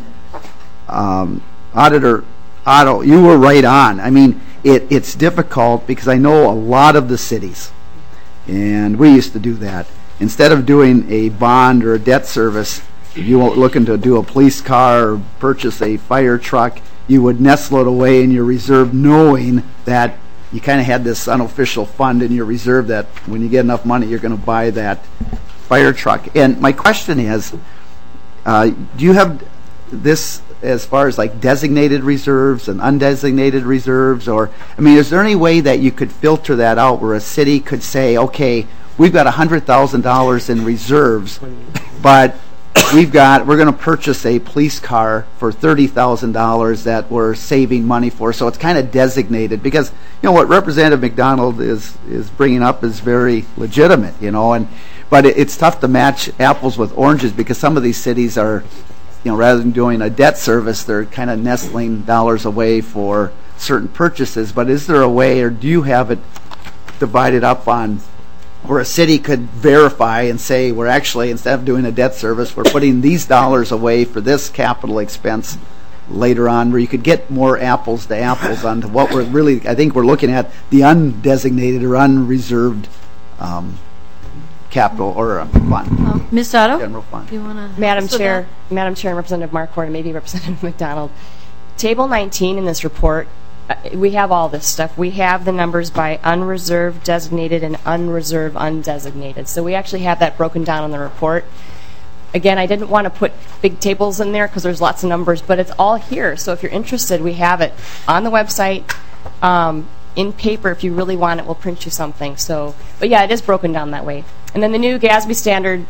um, Auditor Otto, you were right on. I mean, it, it's difficult because I know a lot of the cities, and we used to do that. Instead of doing a bond or a debt service, if you were looking to do a police car or purchase a fire truck, you would nestle it away in your reserve, knowing that you kind of had this unofficial fund in your reserve that when you get enough money, you're going to buy that fire truck. And my question is, uh, do you have this as far as like designated reserves and undesignated reserves? Or, I mean, is there any way that you could filter that out where a city could say, okay, we've got one hundred thousand dollars in reserves, but we've got, we're going to purchase a police car for thirty thousand dollars that we're saving money for. So it's kind of designated, because, you know, what Representative McDonald is, is bringing up is very legitimate, you know, and, but it, it's tough to match apples with oranges, because some of these cities are, you know, rather than doing a debt service, they're kind of nestling dollars away for certain purchases. But is there a way, or do you have it divided up on where a city could verify and say, we're actually, instead of doing a debt service, we're putting these dollars away for this capital expense later on, where you could get more apples to apples on to what we're really, I think we're looking at the undesignated or unreserved um, capital or uh, fund. Um, Miz Otto? General fund. Do you want to? Madam Chair, Madam Chair and Representative Marquardt, and maybe Representative McDonald, Table nineteen in this report, uh, we have all this stuff. We have the numbers by unreserved, designated, and unreserved, undesignated. So we actually have that broken down in the report. Again, I didn't want to put big tables in there because there's lots of numbers, but it's all here. So if you're interested, we have it on the website, um, in paper. If you really want it, we'll print you something. So, but yeah, it is broken down that way. And then the new GASB standard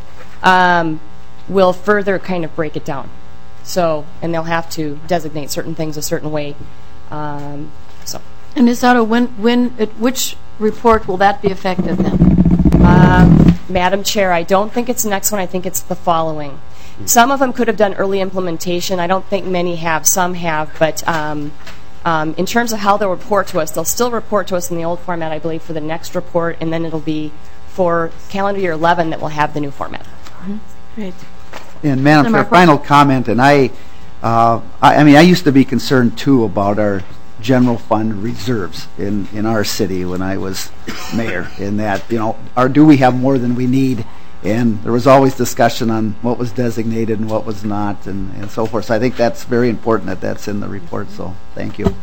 um, will further kind of break it down. So, and they'll have to designate certain things a certain way. Um, so. And Miz Otto, when, when, at which report will that be effective then? Um, Madam Chair, I don't think it's the next one. I think it's the following. Some of them could have done early implementation. I don't think many have. Some have. But um, um, in terms of how they'll report to us, they'll still report to us in the old format, I believe, for the next report, and then it'll be for calendar year eleven that we'll have the new format. Mm-hmm. Great. And Madam Chair, final comment, and I, uh, I, I mean, I used to be concerned too about our general fund reserves in, in our city when I was mayor, in that, you know, or do we have more than we need? And there was always discussion on what was designated and what was not, and, and so forth. So I think that's very important that that's in the report, so thank you.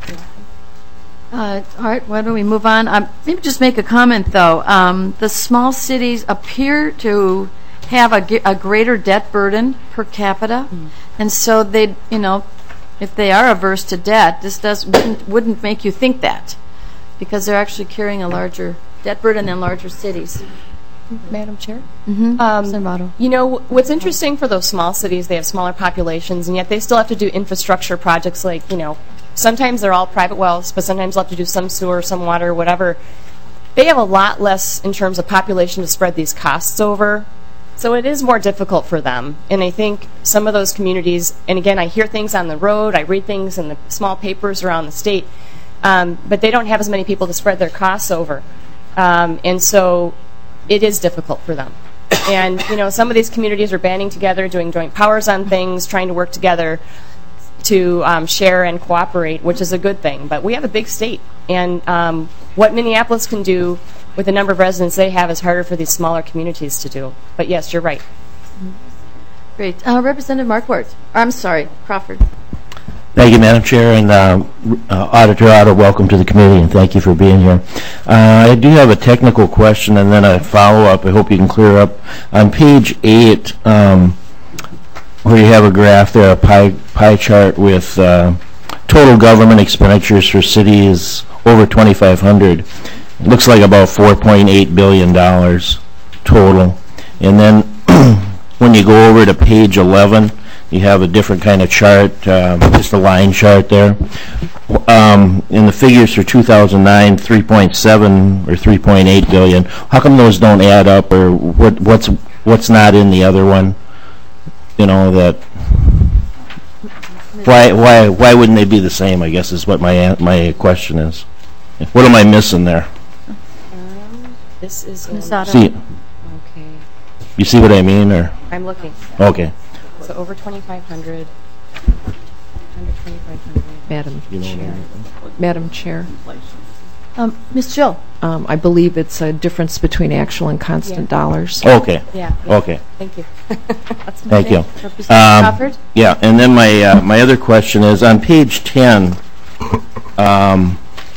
Uh, all right, why don't we move on? Um, maybe just make a comment, though. Um, the small cities appear to have a, a greater debt burden per capita, mm. and so they, you know, if they are averse to debt, this does wouldn't, wouldn't make you think that, because they're actually carrying a larger debt burden than larger cities. Madam Chair? Mm-hmm. Um, you know, what's interesting for those small cities, they have smaller populations, and yet they still have to do infrastructure projects like, you know, sometimes they're all private wells, but sometimes they'll have to do some sewer, some water, whatever. They have a lot less in terms of population to spread these costs over. So it is more difficult for them. And I think some of those communities, and again, I hear things on the road, I read things in the small papers around the state, um, but they don't have as many people to spread their costs over. Um, and so it is difficult for them. And, you know, some of these communities are banding together, doing joint powers on things, trying to work together to um, share and cooperate, which is a good thing. But we have a big state, and um, what Minneapolis can do with the number of residents they have is harder for these smaller communities to do. But yes, you're right. Great. Uh, Representative Marquardt. I'm sorry, Crawford. Thank you, Madam Chair, and uh, uh, Auditor Otto, welcome to the committee, and thank you for being here. Uh, I do have a technical question and then a follow-up I hope you can clear up. On page eight, um, where you have a graph there, a pie, pie chart with uh, total government expenditures for cities over twenty-five hundred. It looks like about four point eight billion dollars total. And then when you go over to page eleven, you have a different kind of chart, um, just a line chart there. Um, in the figures for two thousand nine, three point seven or three point eight billion. How come those don't add up, or what, what's what's not in the other one? You know, that why why why wouldn't they be the same? I guess is what my my question is. What am I missing there? Um, this is Miz Otto. See, okay. You see what I mean, or? I'm looking. Okay. So over twenty-five hundred, under twenty-five hundred. Madam You know what I Chair. mean? Madam Chair, Um, Miz Jill? um, I believe it's a difference between actual and constant Yeah. dollars. Okay. Yeah. yeah. Okay. Thank you. Thank you. Representative Um, Crawford? Yeah, and then my, uh, my other question is, on page ten, um,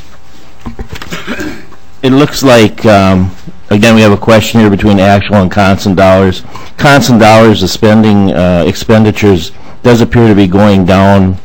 it looks like, um, again, we have a question here between actual and constant dollars. Constant dollars, the spending, uh, expenditures does appear to be going down,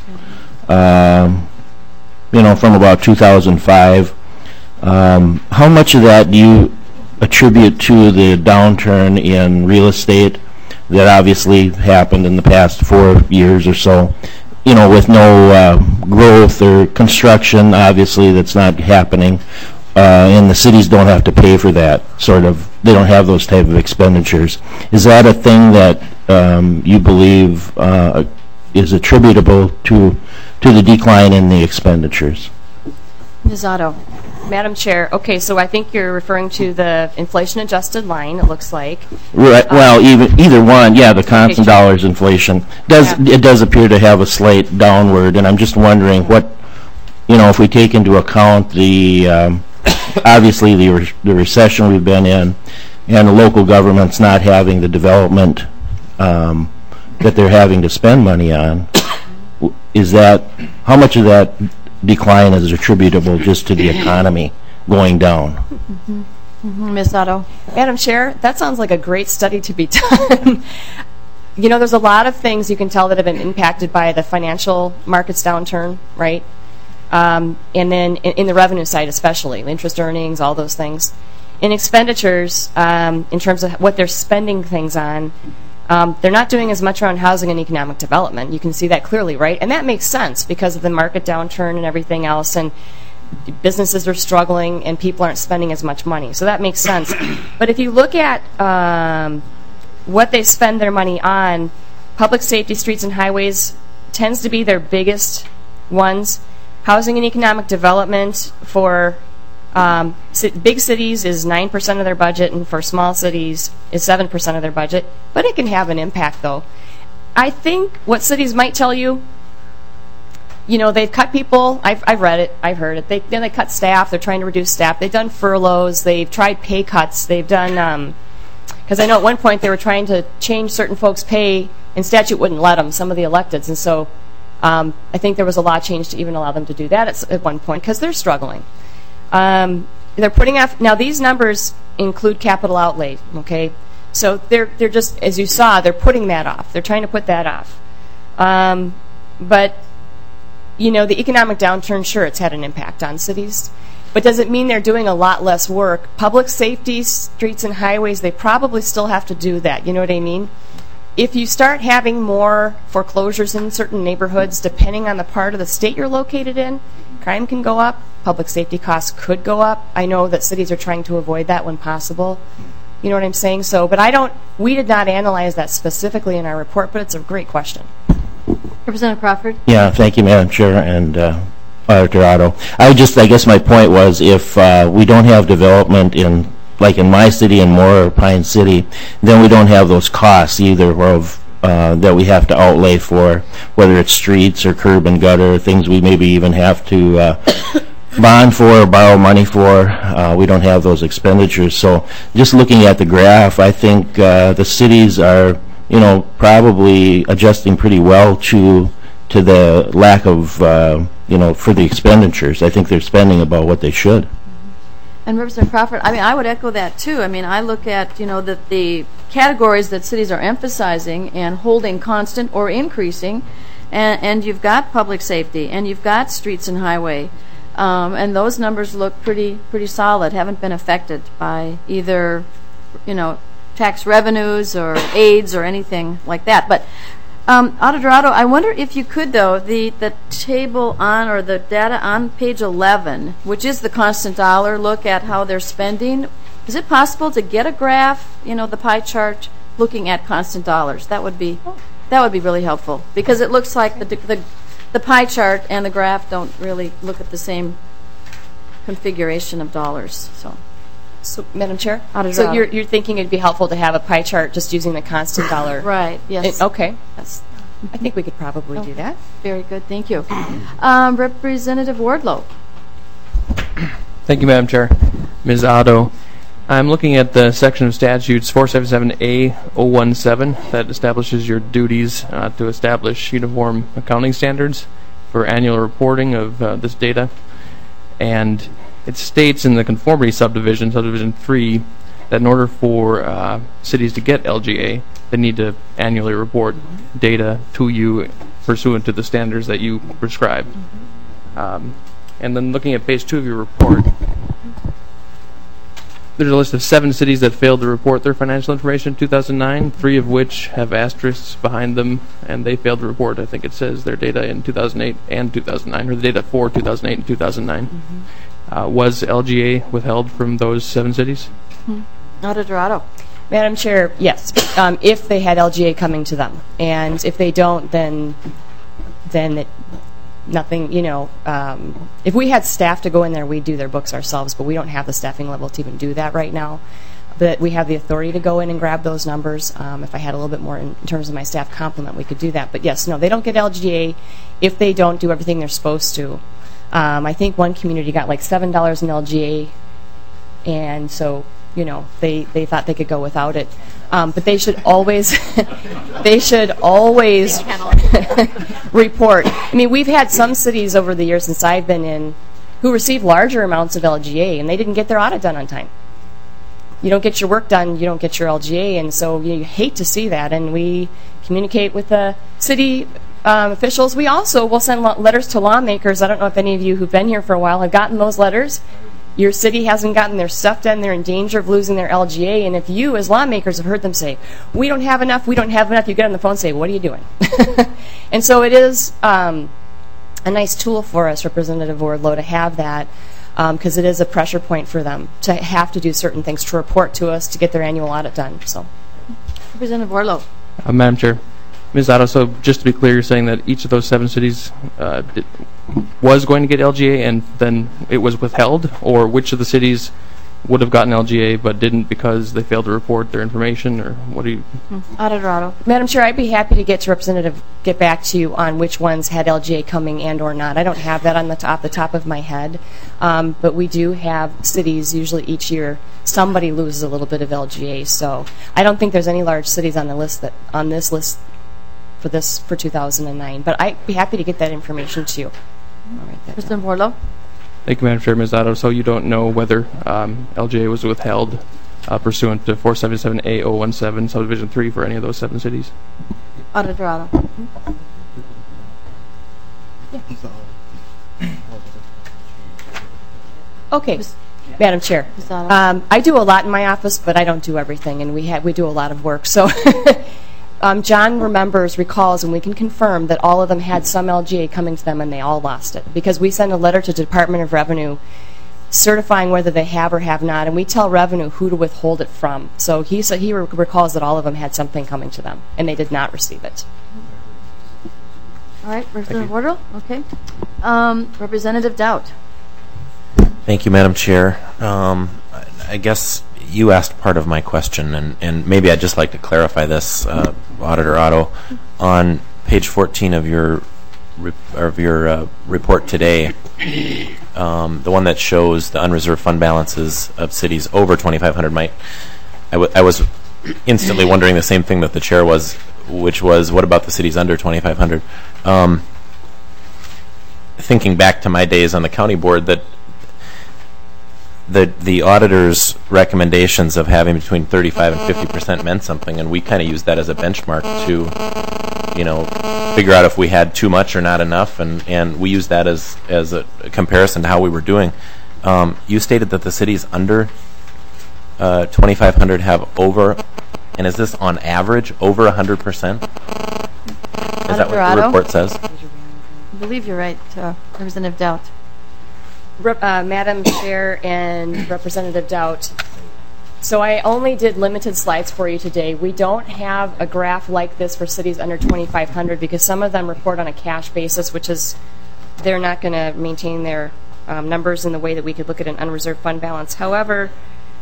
um, you know, from about two thousand five. Um, how much of that do you attribute to the downturn in real estate that obviously happened in the past four years or so? You know, with no uh, growth or construction, obviously that's not happening, uh, and the cities don't have to pay for that sort of. They don't have those type of expenditures. Is that a thing that um, you believe uh, is attributable to to the decline in the expenditures? Miz Otto? Madam Chair, okay, so I think you're referring to the inflation-adjusted line, it looks like. Right. Well, even either one, yeah. The constant Okay. dollars inflation does Yeah. it does appear to have a slight downward, and I'm just wondering what, you know, if we take into account the um, obviously the re the recession we've been in, and the local governments not having the development um, that they're having to spend money on, w- is that how much of that decline is attributable just to the economy going down? Mm-hmm. Miz Otto? Madam Chair, that sounds like a great study to be done. You know, there's a lot of things you can tell that have been impacted by the financial markets downturn, right? Um, and then in, in the revenue side especially, interest earnings, all those things. In expenditures, um, in terms of what they're spending things on, um, they're not doing as much around housing and economic development. You can see that clearly, right? And that makes sense because of the market downturn and everything else. And businesses are struggling and people aren't spending as much money. So that makes sense. But if you look at um, what they spend their money on, public safety, streets and highways tends to be their biggest ones. Housing and economic development for um, ci big cities is nine percent of their budget, and for small cities is seven percent of their budget. But it can have an impact, though. I think what cities might tell you, you know, they've cut people. I've, I've read it. I've heard it. They, then they cut staff. They're trying to reduce staff. They've done furloughs. They've tried pay cuts. They've done, because um, I know at one point they were trying to change certain folks' pay, and statute wouldn't let them, some of the electeds. And so um, I think there was a law change to even allow them to do that at, at one point because they're struggling. Um, they're putting off, now these numbers include capital outlay, okay? So they're, they're just, as you saw, they're putting that off. They're trying to put that off. Um, but, you know, the economic downturn, sure, it's had an impact on cities. But does it mean they're doing a lot less work? Public safety, streets and highways, they probably still have to do that. You know what I mean? If you start having more foreclosures in certain neighborhoods, depending on the part of the state you're located in, crime can go up. Public safety costs could go up. I know that cities are trying to avoid that when possible. You know what I'm saying? So, but I don't, we did not analyze that specifically in our report, but it's a great question. Representative Crawford? Yeah, thank you, Madam Chair, and uh, Auditor Otto. I just, I guess my point was, if uh, we don't have development in, like in my city and Moore or Pine City, then we don't have those costs either of uh, that we have to outlay for, whether it's streets or curb and gutter, things we maybe even have to uh, bond for or borrow money for. Uh, we don't have those expenditures. So just looking at the graph, I think uh, the cities are, you know, probably adjusting pretty well to to the lack of, uh, you know, for the expenditures. I think they're spending about what they should. And Representative Crawford, I mean, I would echo that too. I mean, I look at, you know, that the categories that cities are emphasizing and holding constant or increasing, and, and you've got public safety, and you've got streets and highway, um, and those numbers look pretty pretty solid, haven't been affected by either, you know, tax revenues or aids or anything like that. But um, Auditor Otto, I wonder if you could, though, the, the table on, or the data on page eleven, which is the constant dollar, look at how they're spending. Is it possible to get a graph, you know, the pie chart, looking at constant dollars? That would be that would be really helpful, because it looks like the the, the pie chart and the graph don't really look at the same configuration of dollars. So. So, Madam Chair? Auditor So Otto. you're, you're thinking it'd be helpful to have a pie chart just using the constant dollar? Right, yes. Uh, Okay. Yes. I think we could probably do that. Very good, thank you. Um, Representative Wardlow. Thank you, Madam Chair. Miz Otto, I'm looking at the section of statutes four seventy-seven A zero one seven that establishes your duties uh, to establish uniform accounting standards for annual reporting of uh, this data. And it states in the conformity subdivision, subdivision three, that in order for uh, cities to get L G A, they need to annually report data to you pursuant to the standards that you prescribe. Um, and then looking at page two of your report, there's a list of seven cities that failed to report their financial information in two thousand nine, three of which have asterisks behind them, and they failed to report, I think it says, their data in two thousand eight and two thousand nine, or the data for two thousand eight and two thousand nine. Mm-hmm. uh, was L G A withheld from those seven cities? Mm-hmm. Auditor Otto. Madam Chair, yes, um, if they had L G A coming to them. And if they don't, then then it, nothing, you know, um, if we had staff to go in there, we'd do their books ourselves, but we don't have the staffing level to even do that right now. But we have the authority to go in and grab those numbers. Um, if I had a little bit more in, in terms of my staff complement, we could do that. But yes, no, they don't get L G A if they don't do everything they're supposed to. Um, I think one community got like seven dollars in L G A, and so, you know, they, they thought they could go without it. Um, but they should always, they should always report. I mean, we've had some cities over the years since I've been in who received larger amounts of L G A, and they didn't get their audit done on time. You don't get your work done, you don't get your L G A, and so you, you hate to see that. And we communicate with the city um, officials. We also will send lo- letters to lawmakers. I don't know if any of you who've been here for a while have gotten those letters. Your city hasn't gotten their stuff done. They're in danger of losing their L G A. And if you, as lawmakers, have heard them say, we don't have enough, we don't have enough, you get on the phone and say, what are you doing? And so it is um, a nice tool for us, Representative Wardlow, to have that, because um, it is a pressure point for them to have to do certain things, to report to us, to get their annual audit done. So, Representative Wardlow. Uh, Madam Chair, Miz Otto, so just to be clear, you're saying that each of those seven cities uh, did, was going to get L G A and then it was withheld, or which of the cities would have gotten L G A but didn't because they failed to report their information, or what do you? Mm-hmm. Auditor Otto. Madam Chair, I'd be happy to get to Representative, get back to you on which ones had L G A coming and or not. I don't have that on the top, the top of my head, um, but we do have cities, usually each year, somebody loses a little bit of L G A, so I don't think there's any large cities on the list that, on this list for this, for two thousand nine, but I'd be happy to get that information to you. All right, Representative Wardlow. Thank you, Madam Chair. Miz Otto, so you don't know whether um, L G A was withheld uh, pursuant to four seventy-seven A zero one seven, subdivision three, for any of those seven cities? Auditor Otto. Yeah. Okay, Madam Chair. Um, I do a lot in my office, but I don't do everything, and we have we do a lot of work. So um, John remembers, recalls, and we can confirm that all of them had some L G A coming to them, and they all lost it, because we send a letter to the Department of Revenue certifying whether they have or have not, and we tell Revenue who to withhold it from. So he so he re- recalls that all of them had something coming to them, and they did not receive it. All right, Representative Wardlow. Okay. Um, Representative Dowd. Thank you, Madam Chair. Um, I guess you asked part of my question, and, and maybe I'd just like to clarify this, uh, Auditor Otto. On page fourteen of your re- of your uh, report today, um, the one that shows the unreserved fund balances of cities over twenty-five hundred, might I, w- I was instantly wondering the same thing that the chair was, which was, what about the cities under twenty-five hundred? Um, thinking back to my days on the county board, that the the auditor's recommendations of having between thirty-five and fifty percent meant something, and we kind of used that as a benchmark to, you know, figure out if we had too much or not enough, and, and we used that as as a, a comparison to how we were doing. Um, you stated that the cities under uh, twenty-five hundred have over, and is this on average over one hundred percent? Is that what the report says? I believe you're right, uh, Representative Dowd. Uh, Madam Chair and Representative Dowd, so I only did limited slides for you today. We don't have a graph like this for cities under twenty-five hundred because some of them report on a cash basis, which is they're not going to maintain their um, numbers in the way that we could look at an unreserved fund balance. However,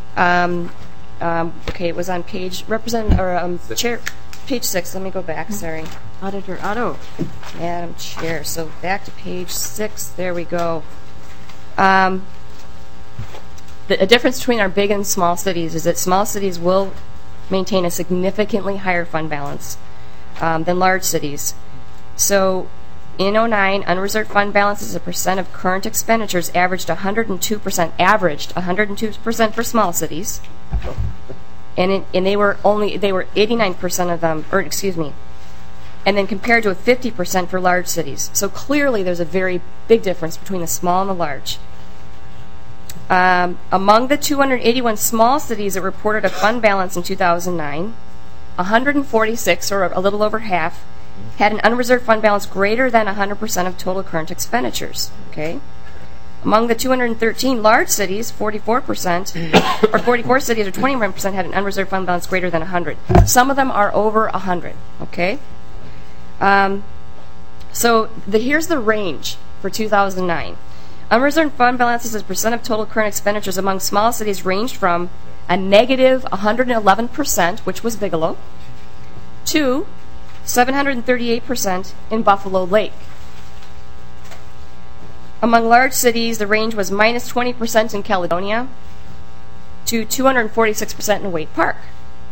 Um, um, okay, it was on page represent or um, chair page six. Let me go back. Sorry, Auditor Otto. Madam Chair. So back to page six. There we go. Um, the a difference between our big and small cities is that small cities will maintain a significantly higher fund balance um, than large cities. So in oh nine, unreserved fund balance as a percent of current expenditures averaged one hundred two percent, averaged one hundred two percent for small cities. And, it, and they were only, they were eighty-nine percent of them, or excuse me, and then compared to a fifty percent for large cities. So clearly there's a very big difference between the small and the large. Um, among the two hundred eighty-one small cities that reported a fund balance in two thousand nine, one hundred forty-six, or a little over half, had an unreserved fund balance greater than one hundred percent of total current expenditures. Okay. Among the two hundred thirteen large cities, forty-four percent, or forty-four cities, or twenty-one percent, had an unreserved fund balance greater than one hundred. Some of them are over one hundred. Okay. Um, so the, here's the range for two thousand nine. Unreserved fund balances as a percent of total current expenditures among small cities ranged from a negative one hundred eleven percent, which was Bigelow, to seven hundred thirty-eight percent in Buffalo Lake. Among large cities, the range was minus twenty percent in Caledonia to two hundred forty-six percent in Wade Park.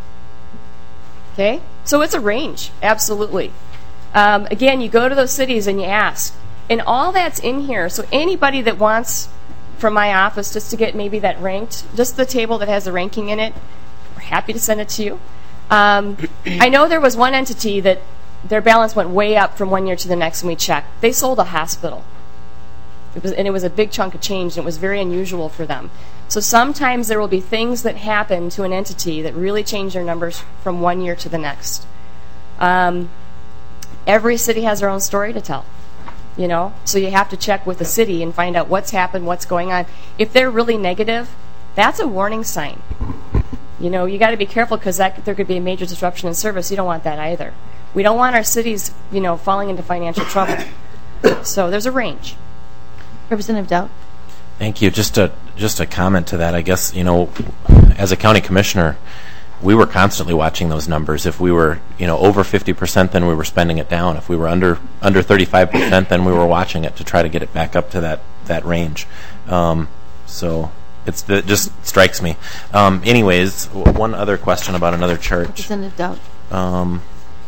Okay? So it's a range, absolutely. Um, again, you go to those cities and you ask, and all that's in here. So anybody that wants from my office just to get maybe that ranked, just the table that has the ranking in it, we're happy to send it to you. Um, I know there was one entity that their balance went way up from one year to the next, and we checked. They sold a hospital. It was, and it was a big chunk of change, and it was very unusual for them. So sometimes there will be things that happen to an entity that really change their numbers from one year to the next. Um, every city has their own story to tell, you know. So you have to check with the city and find out what's happened, what's going on. If they're really negative, that's a warning sign. You know, you got to be careful because that there could be a major disruption in service. You don't want that either. We don't want our cities, you know, falling into financial trouble. So there's a range. Representative Dowd. Thank you. Just a just a comment to that. I guess, you know, as a county commissioner, we were constantly watching those numbers. If we were, you know, over fifty percent, then we were spending it down. If we were under under thirty-five percent, then we were watching it to try to get it back up to that that range. Um, so it's it just strikes me. Um, anyways, w- one other question about another chart. Representative Dowd. Um,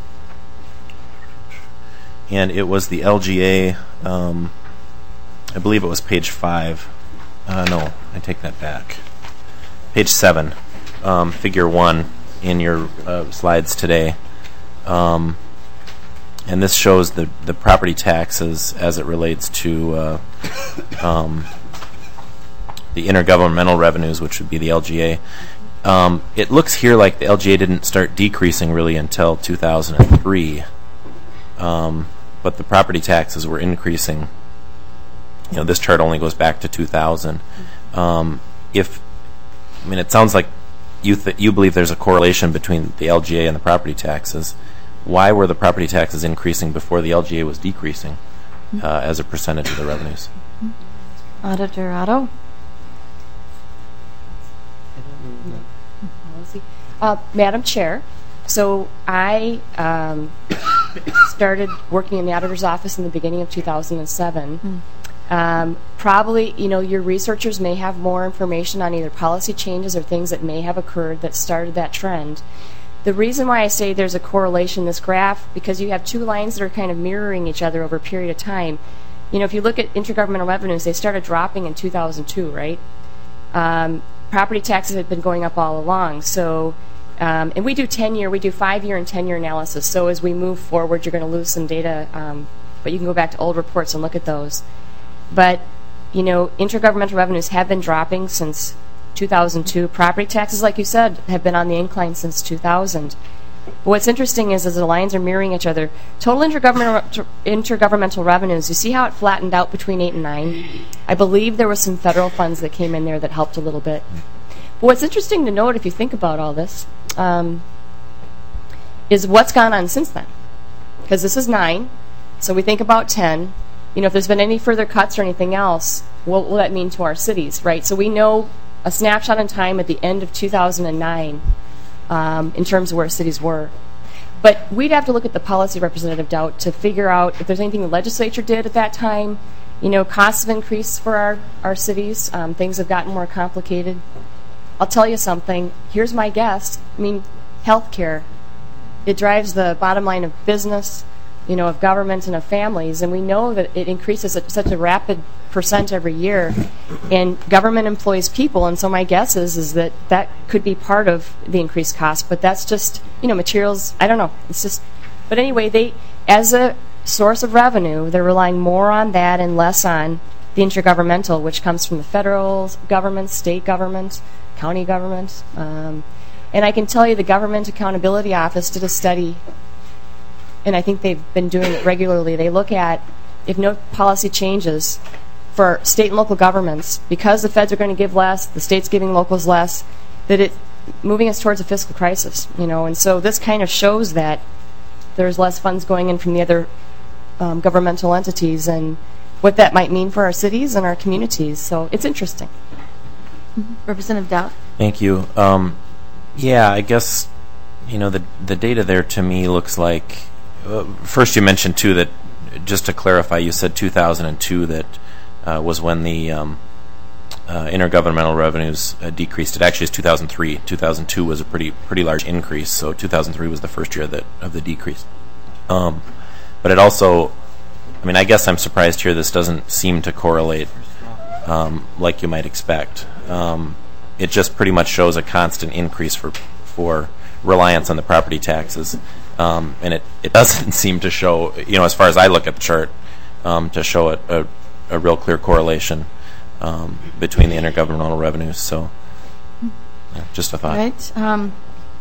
and it was the L G A. Um, I believe it was page five. Uh, no, I take that back. Page seven, um, figure one in your uh, slides today. Um, and this shows the, the property taxes as it relates to uh, um, the intergovernmental revenues, which would be the L G A. Um, it looks here like the L G A didn't start decreasing really until two thousand three. Um, but the property taxes were increasing. You know, this chart only goes back to two thousand. Um, if, I mean, it sounds like you th- you believe there's a correlation between the L G A and the property taxes. Why were the property taxes increasing before the L G A was decreasing uh, as a percentage of the revenues? Auditor Otto. Uh, Madam Chair, so I um, started working in the auditor's office in the beginning of two thousand seven. Mm. Um, probably, you know, your researchers may have more information on either policy changes or things that may have occurred that started that trend. The reason why I say there's a correlation in this graph, because you have two lines that are kind of mirroring each other over a period of time. You know, if you look at intergovernmental revenues, they started dropping in two thousand two, right? Um, property taxes had been going up all along. So, um, and we do ten-year, we do five-year and ten-year analysis. So as we move forward, you're going to lose some data, um, but you can go back to old reports and look at those. But, you know, intergovernmental revenues have been dropping since two thousand two. Property taxes, like you said, have been on the incline since two thousand. But what's interesting is, as the lines are mirroring each other, total intergovernmental, intergovernmental revenues, you see how it flattened out between eight and nine? I believe there were some federal funds that came in there that helped a little bit. But what's interesting to note, if you think about all this, um, is what's gone on since then. Because this is nine, so we think about ten. You know, if there's been any further cuts or anything else, what will that mean to our cities, right? So we know a snapshot in time at the end of two thousand nine um, in terms of where cities were. But we'd have to look at the policy, Representative Doubt, to figure out if there's anything the legislature did at that time. You know, costs have increased for our, our cities. Um, things have gotten more complicated. I'll tell you something. Here's my guess. I mean, healthcare. It drives the bottom line of business, you know, of government and of families, and we know that it increases at such a rapid percent every year, and government employs people, and so my guess is, is that that could be part of the increased cost, but that's just, you know, materials, I don't know, it's just, but anyway, they, as a source of revenue, they're relying more on that and less on the intergovernmental, which comes from the federal government, state government, county government, um, and I can tell you the Government Accountability Office did a study, and I think they've been doing it regularly. They look at if no policy changes for state and local governments, because the feds are going to give less, the state's giving locals less, that it moving us towards a fiscal crisis, you know. And so this kind of shows that there's less funds going in from the other um, governmental entities, and what that might mean for our cities and our communities. So it's interesting. Mm-hmm. Representative Dowd. Thank you. Um, yeah, I guess, you know, the the data there to me looks like, uh, first you mentioned too that, just to clarify, you said two thousand two that uh, was when the um, uh, intergovernmental revenues uh, decreased. It actually is two thousand three. two thousand two was a pretty pretty large increase, so two thousand three was the first year that of the decrease. Um, but it also, I mean, I guess I'm surprised here this doesn't seem to correlate um, like you might expect. Um, it just pretty much shows a constant increase for for reliance on the property taxes. Um, and it, it doesn't seem to show, you know, as far as I look at the chart, um, to show a, a, a real clear correlation um, between the intergovernmental revenues. So, yeah, just a thought. Right. Um,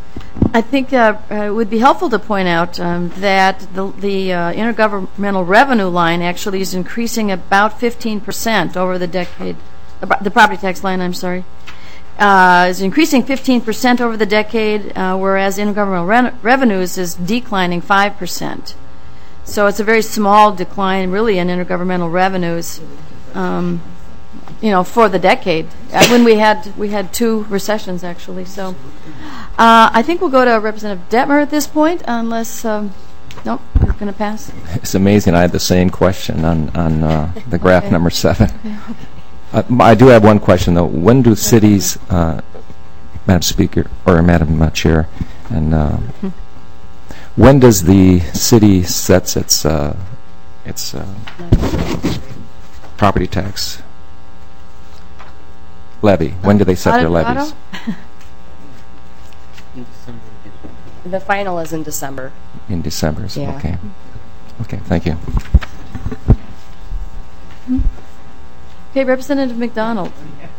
I think uh, it would be helpful to point out um, that the, the uh, intergovernmental revenue line actually is increasing about fifteen percent over the decade. The property tax line, I'm sorry. Uh, is increasing fifteen percent over the decade, uh, whereas intergovernmental re- revenues is declining five percent. So it's a very small decline, really, in intergovernmental revenues, um, you know, for the decade. Uh, when we had we had two recessions, actually. So uh, I think we'll go to Representative Detmer at this point, unless um, nope, we're going to pass. It's amazing. I had the same question on on uh, the graph okay. number seven. Okay. Uh, I do have one question, though. When do cities, uh, Madam Speaker, or Madam uh, Chair, and uh, mm-hmm. when does the city sets its uh, its uh, property tax levy? When do they set their levies? The final is in December. In December. Yeah. Okay. Okay. Thank you. Mm-hmm. Okay, Representative McDonald.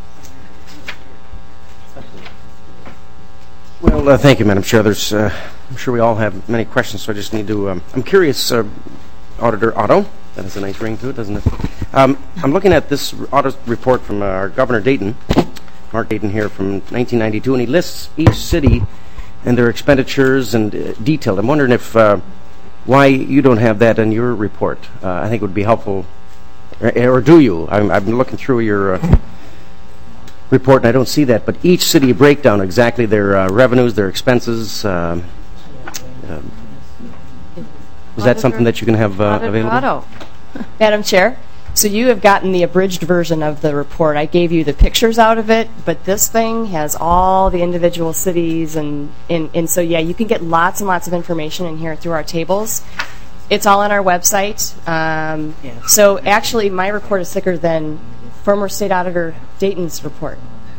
Well, uh, thank you, Madam Chair. There's, uh, I'm sure we all have many questions, so I just need to. Um, I'm curious, uh, Auditor Otto. That has a nice ring to it, doesn't it? Um, I'm looking at this audit report from uh, our Governor Dayton, Mark Dayton here, from nineteen ninety-two, and he lists each city and their expenditures and uh, detailed. I'm wondering if uh, why you don't have that in your report. Uh, I think it would be helpful. Or do you? I'm, I've been looking through your uh, report, and I don't see that. But each city breakdown exactly their uh, revenues, their expenses. Um, uh, is that something that you can have uh, available? Madam Chair, so you have gotten the abridged version of the report. I gave you the pictures out of it, but this thing has all the individual cities, and, and, and so, yeah, you can get lots and lots of information in here through our tables. It's all on our website. Um, yeah. So actually, my report is thicker than former State Auditor Dayton's report.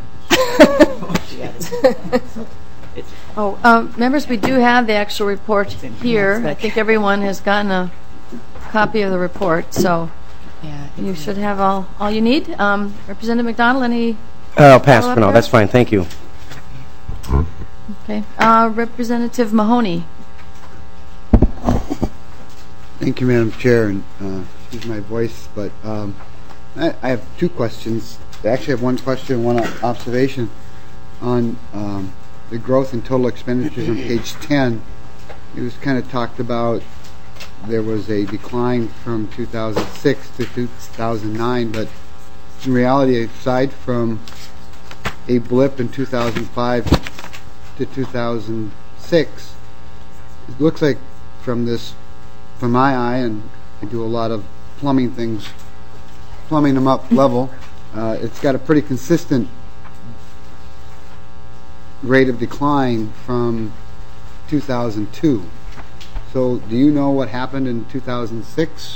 oh, um, members, we do have the actual report here. I think everyone has gotten a copy of the report, so yeah, you should have all, all you need. Um, Representative McDonald, any? Uh, I'll pass for now. That's fine. Thank you. Okay. Uh, Representative Mahoney. Thank you, Madam Chair, and uh, excuse my voice, but um, I, I have two questions. I actually have one question and one observation on um, the growth in total expenditures on page ten. It was kind of talked about there was a decline from two thousand six to two thousand nine, but in reality, aside from a blip in two thousand five to two thousand six. It looks like from this, from my eye, and I do a lot of plumbing things, plumbing them up level, uh, it's got a pretty consistent rate of decline from two thousand two. So do you know what happened in two thousand six?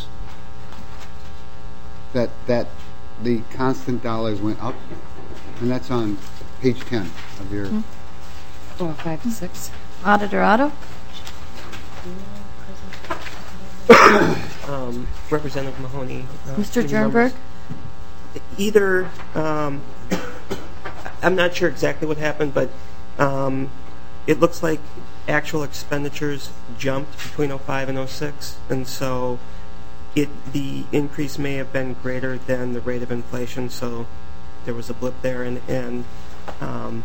That that the constant dollars went up? And that's on page ten of your... Mm-hmm. Oh, five to six. Auditor Otto? um, Representative Mahoney. Uh, Mister committee Jernberg? members. Either, um, I'm not sure exactly what happened, but um, it looks like actual expenditures jumped between oh five and oh six, and so it the increase may have been greater than the rate of inflation, so there was a blip there, and, and um,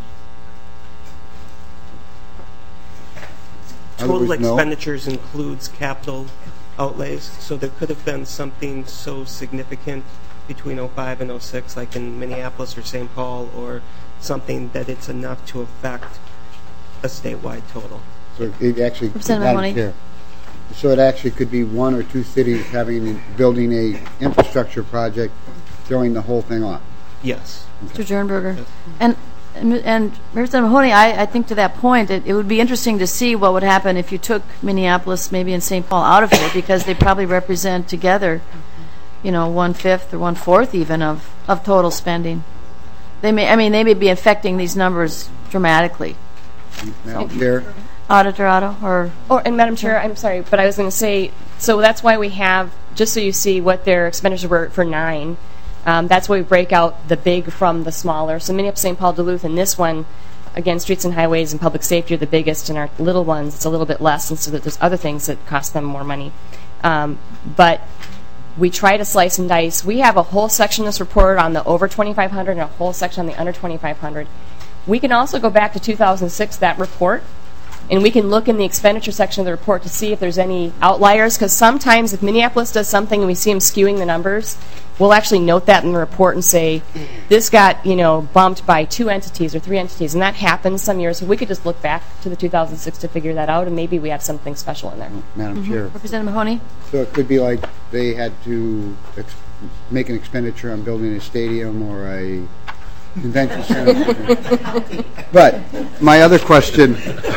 total words, no. expenditures includes capital outlays, so there could have been something so significant between oh five and oh six, like in Minneapolis or Saint Paul, or something that it's enough to affect a statewide total. So it actually... Representative Mahoney. Here. So it actually could be one or two cities having building a infrastructure project, throwing the whole thing off. Yes. Mister Jernberger. Yes. And and, and Representative Mahoney, I, I think to that point, it, it would be interesting to see what would happen if you took Minneapolis, maybe and Saint Paul out of here, because they probably represent together, you know, one-fifth or one-fourth even of, of total spending. They may, I mean, they may be affecting these numbers dramatically. Madam Chair. Auditor Otto, or... Or, and Madam Chair, I'm sorry, but I was going to say, so that's why we have, just so you see what their expenditures were for nine, um, that's why we break out the big from the smaller. So Minneapolis, Saint Paul, Duluth, and this one, again, streets and highways and public safety are the biggest, and our little ones, it's a little bit less, and so that there's other things that cost them more money. Um, but we try to slice and dice. We have a whole section in this report on the over twenty-five hundred and a whole section on the under twenty-five hundred. We can also go back to two thousand six, that report, and we can look in the expenditure section of the report to see if there's any outliers, because sometimes if Minneapolis does something and we see them skewing the numbers, we'll actually note that in the report and say, this got, you know, bumped by two entities or three entities, and that happens some years. So we could just look back to the two thousand six to figure that out, and maybe we have something special in there. Madam Mm-hmm. Chair. Representative Mahoney? So it could be like they had to ex make an expenditure on building a stadium or a convention center. But my other question...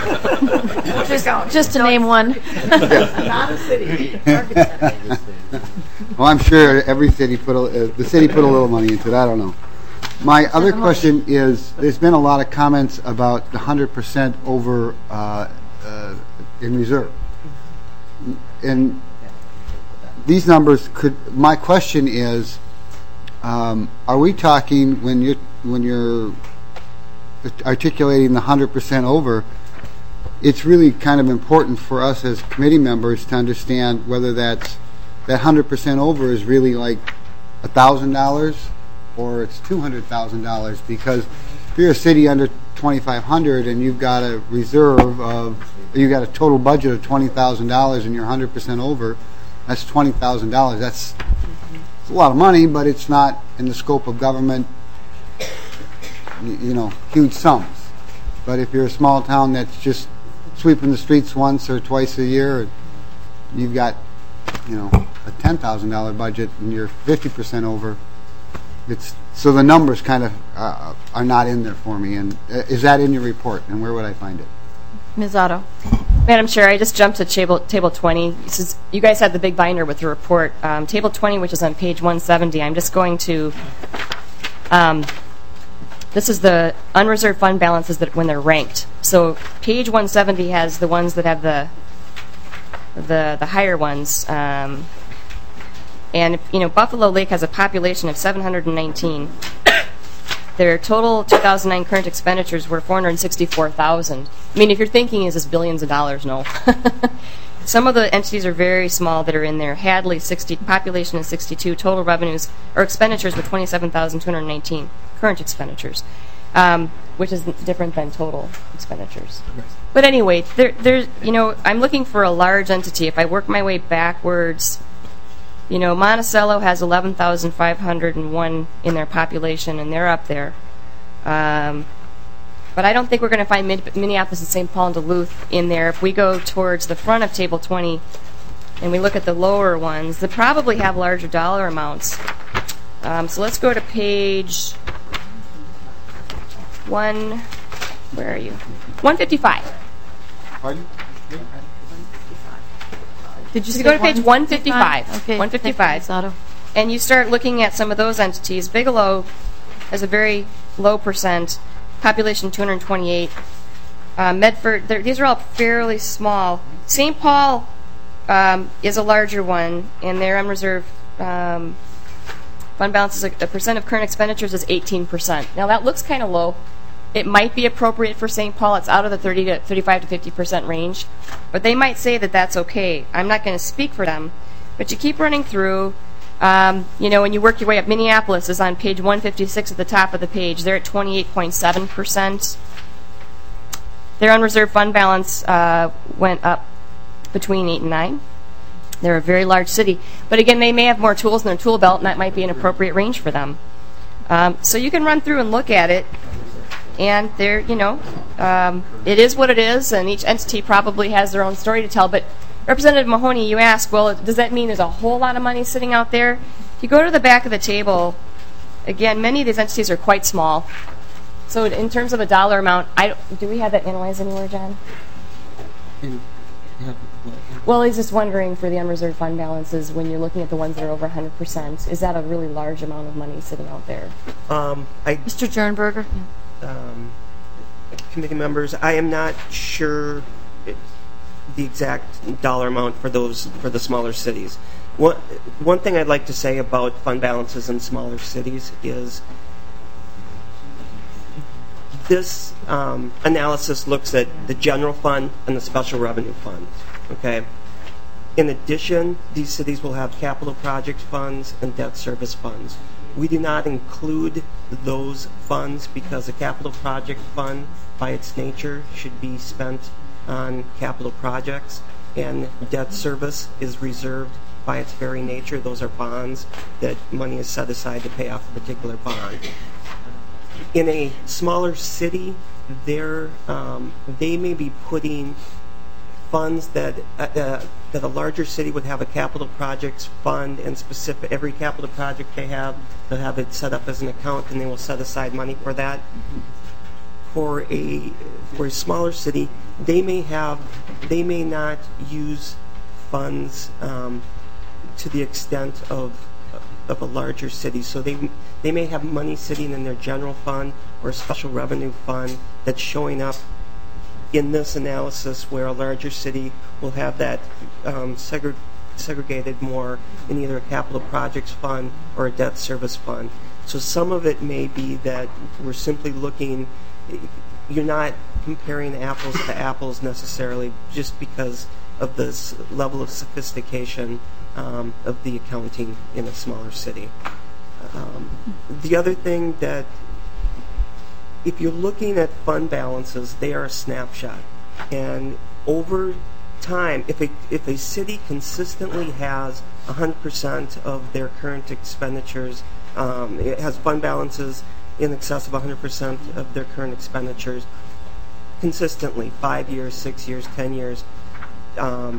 just, just to name one. Not a city. Well, I'm sure every city put a, uh, the city put a little money into it. I don't know. My other question is, there's been a lot of comments about the one hundred percent over uh, uh, in reserve. And these numbers could, my question is, um, are we talking, when you're, when you're articulating the one hundred percent over, it's really kind of important for us as committee members to understand whether that's that one hundred percent over is really like one thousand dollars or it's two hundred thousand dollars, because if you're a city under twenty-five hundred and you've got a reserve of, you've got a total budget of twenty thousand dollars and you're one hundred percent over, that's twenty thousand dollars. That's it's a lot of money, but it's not in the scope of government, you, you know, huge sums. But if you're a small town that's just sweeping the streets once or twice a year, you've got, you know, a ten thousand dollar budget and you're fifty percent over. It's so the numbers kind of uh, are not in there for me. And uh, is that in your report? And where would I find it? Miz Otto. Madam Chair, I just jumped to table, table twenty. This is, you guys had the big binder with the report. Um, table twenty, which is on page one seventy, I'm just going to, um, this is the unreserved fund balances that when they're ranked. So page one seventy has the ones that have the the the higher ones. Um, and, you know, Buffalo Lake has a population of seven hundred nineteen. Their total two thousand nine current expenditures were four hundred sixty-four thousand. I mean, if you're thinking, is this billions of dollars? No. Some of the entities are very small that are in there. Hadley, sixty, population is sixty-two. Total revenues or expenditures were twenty-seven thousand two hundred nineteen current expenditures, um, which is different than total expenditures. Right. But anyway, there, there's, you know, I'm looking for a large entity. If I work my way backwards, you know, Monticello has eleven thousand five hundred one in their population, and they're up there. Um, but I don't think we're going to find Min- Minneapolis and Saint Paul and Duluth in there. If we go towards the front of Table twenty and we look at the lower ones, they probably have larger dollar amounts. Um, so let's go to page one. Where are you? one fifty-five. Pardon? Did you So say you go to page one fifty-five. Okay. one fifty-five. Thank you, Ms. Otto. And you start looking at some of those entities. Bigelow has a very low percent, population two hundred twenty-eight. Uh, Medford, these are all fairly small. Saint Paul um, is a larger one, and their unreserved um, fund balance is a, a percent of current expenditures is eighteen percent. Now that looks kind of low. It might be appropriate for Saint Paul. It's out of the thirty to thirty-five to fifty percent range, but they might say that that's okay. I'm not going to speak for them, but you keep running through. Um, you know, when you work your way up, Minneapolis is on page one fifty-six at the top of the page. They're at twenty-eight point seven percent. Their unreserved fund balance uh, went up between eight and nine. They're a very large city, but again, they may have more tools in their tool belt, and that might be an appropriate range for them. Um, so you can run through and look at it. And there, you know, um, it is what it is, and each entity probably has their own story to tell. But Representative Mahoney, you ask, well, does that mean there's a whole lot of money sitting out there? If you go to the back of the table, again, many of these entities are quite small. So in terms of a dollar amount, I don't, do we have that analyzed anywhere, John? Well, he's just wondering for the unreserved fund balances, when you're looking at the ones that are over one hundred percent, is that a really large amount of money sitting out there? Um, I, Mister Jernberger? um, committee members, I am not sure it, the exact dollar amount for those for the smaller cities. One one thing I'd like to say about fund balances in smaller cities is this um, analysis looks at the general fund and the special revenue fund. Okay. In addition, these cities will have capital project funds and debt service funds. We do not include those funds because a capital project fund, by its nature, should be spent on capital projects, and debt service is reserved by its very nature. Those are bonds that money is set aside to pay off a particular bond. In a smaller city, they're, um, they may be putting funds that uh, uh, that a larger city would have a capital projects fund, and specific every capital project they have, they'll have it set up as an account, and they will set aside money for that. For a for a smaller city, they may have they may not use funds um, to the extent of of a larger city. So they they may have money sitting in their general fund or a special revenue fund that's showing up in this analysis, where a larger city will have that um, segre- segregated more in either a capital projects fund or a debt service fund. So some of it may be that we're simply looking, you're not comparing apples to apples necessarily just because of this level of sophistication um, of the accounting in a smaller city. Um, the other thing that, if you're looking at fund balances, they are a snapshot. And over time, if a, if a city consistently has one hundred percent of their current expenditures, um, it has fund balances in excess of one hundred percent of their current expenditures consistently, five years, six years, ten years, um,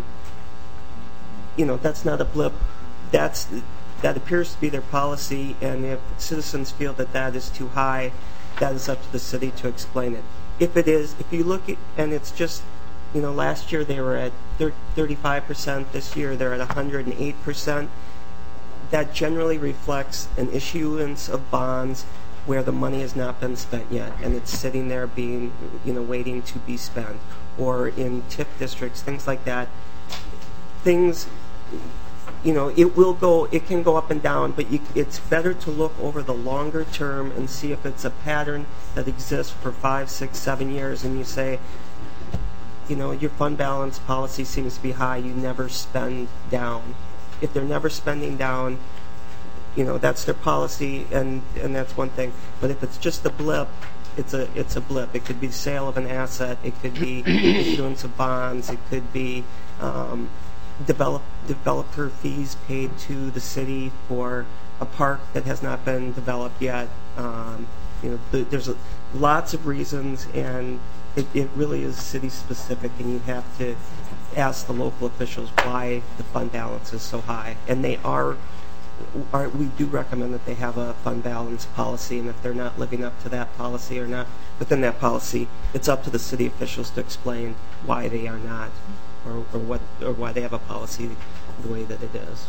you know, that's not a blip. That's, that appears to be their policy, and if citizens feel that that is too high, that is up to the city to explain it. If it is, if you look at, and it's just, you know, last year they were at thirty-five percent, this year they're at one hundred eight percent, that generally reflects an issuance of bonds where the money has not been spent yet, and it's sitting there being, you know, waiting to be spent. Or in T I F districts, things like that. Things, you know, it will go, it can go up and down, but you, it's better to look over the longer term and see if it's a pattern that exists for five, six, seven years, and you say, you know, your fund balance policy seems to be high, you never spend down. If they're never spending down, you know, that's their policy, and, and that's one thing. But if it's just a blip, it's a it's a blip. It could be sale of an asset, it could be issuance of bonds, it could be um, develop, developer fees paid to the city for a park that has not been developed yet. Um, You know, th- there's a, lots of reasons, and it, it really is city specific, and you have to ask the local officials why the fund balance is so high. And they are, are we do recommend that they have a fund balance policy, and if they're not living up to that policy or not within that policy, it's up to the city officials to explain why they are not, or, or what, or why they have a policy the way that it is.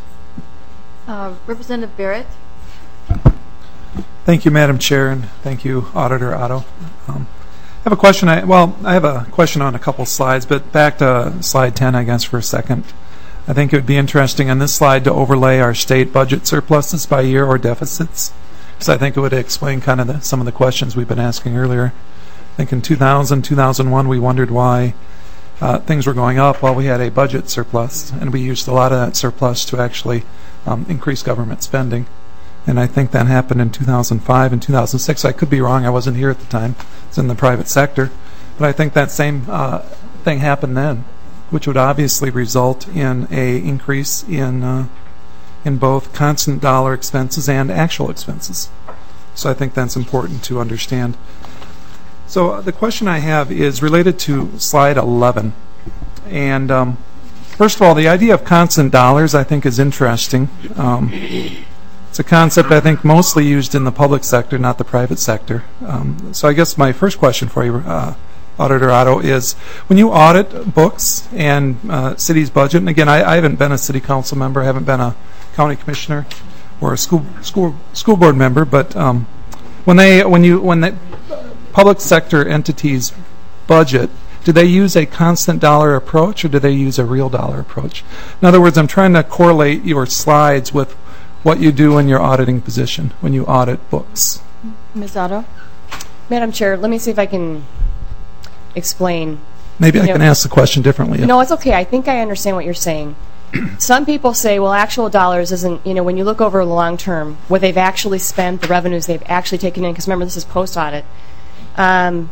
Uh, Representative Barrett. Thank you, Madam Chair, and thank you, Auditor Otto. Um, I have a question. I, well, I have a question on a couple slides, but back to slide ten, I guess, for a second. I think it would be interesting on this slide to overlay our state budget surpluses by year or deficits, because I think it would explain kind of the, some of the questions we've been asking earlier. I think in two thousand, two thousand one, we wondered why uh, things were going up while we had a budget surplus, and we used a lot of that surplus to actually um, increase government spending. And I think that happened in two thousand five and two thousand six. I could be wrong. I wasn't here at the time. It's in the private sector. But I think that same uh, thing happened then, which would obviously result in a increase in uh, in both constant dollar expenses and actual expenses. So I think that's important to understand. So uh, the question I have is related to slide eleven. And um, first of all, the idea of constant dollars I think is interesting. Um, It's a concept I think mostly used in the public sector, not the private sector. Um, so I guess my first question for you, uh, Auditor Otto, is when you audit books and uh, city's budget, and again, I, I haven't been a city council member, I haven't been a county commissioner or a school school school board member, but um, when they when you when the public sector entities budget, do they use a constant dollar approach or do they use a real dollar approach? In other words, I'm trying to correlate your slides with what you do in your auditing position when you audit books. Miz Otto? Madam Chair, let me see if I can explain. Maybe you I know, can ask the question differently. No, it's okay. I think I understand what you're saying. Some people say, well, actual dollars isn't, you know, when you look over the long term, what they've actually spent, the revenues they've actually taken in, because remember, this is post-audit. Um,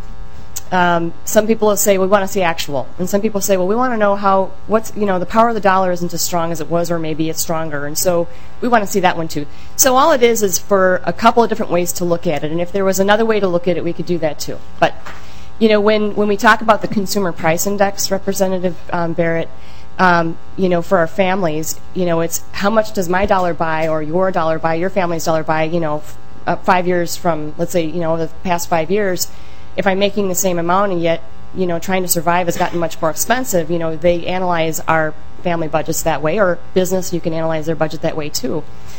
Um, some people will say we want to see actual, and some people say, well, we want to know how what's you know the power of the dollar isn't as strong as it was, or maybe it's stronger, and so we want to see that one too. So all it is is for a couple of different ways to look at it, and if there was another way to look at it, we could do that too. But you know, when when we talk about the consumer price index, Representative um, Barrett, um, you know, for our families, you know, it's how much does my dollar buy, or your dollar buy, your family's dollar buy, you know, f- uh, five years from, let's say, you know, the past five years. If I'm making the same amount and yet, you know, trying to survive has gotten much more expensive, you know, they analyze our family budgets that way, or business, you can analyze their budget that way too.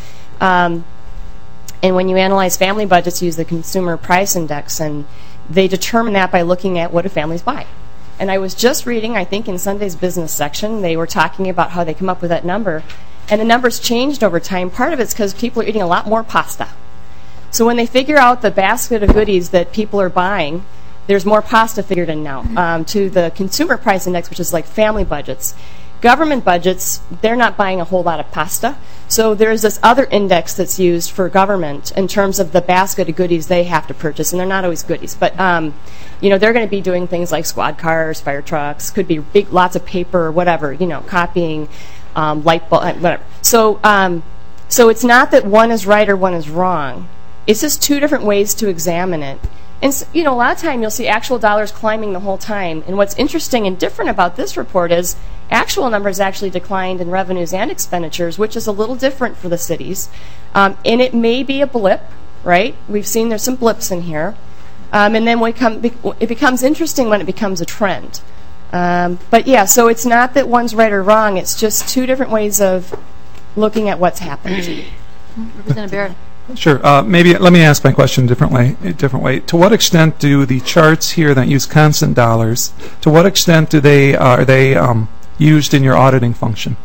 Um, and when you analyze family budgets, you use the consumer price index, and they determine that by looking at what do families buy. And I was just reading, I think in Sunday's business section, they were talking about how they come up with that number. And the number's changed over time. Part of it's because people are eating a lot more pasta. So when they figure out the basket of goodies that people are buying, there's more pasta figured in now. Um, to the consumer price index, which is like family budgets. Government budgets, they're not buying a whole lot of pasta. So there's this other index that's used for government in terms of the basket of goodies they have to purchase, and they're not always goodies. But, um, you know, they're going to be doing things like squad cars, fire trucks, could be big, lots of paper, whatever, you know, copying, um, light bulb, whatever. So, um, so it's not that one is right or one is wrong. It's just two different ways to examine it. And, you know, a lot of time you'll see actual dollars climbing the whole time. And what's interesting and different about this report is actual numbers actually declined in revenues and expenditures, which is a little different for the cities. Um, and it may be a blip, right? We've seen there's some blips in here. Um, and then we come, it becomes interesting when it becomes a trend. Um, but, yeah, so it's not that one's right or wrong. It's just two different ways of looking at what's happened. Representative Barrett. Sure. Uh, maybe let me ask my question a different way. A different way. To what extent do the charts here that use constant dollars? To what extent do they uh, are they um, used in your auditing function?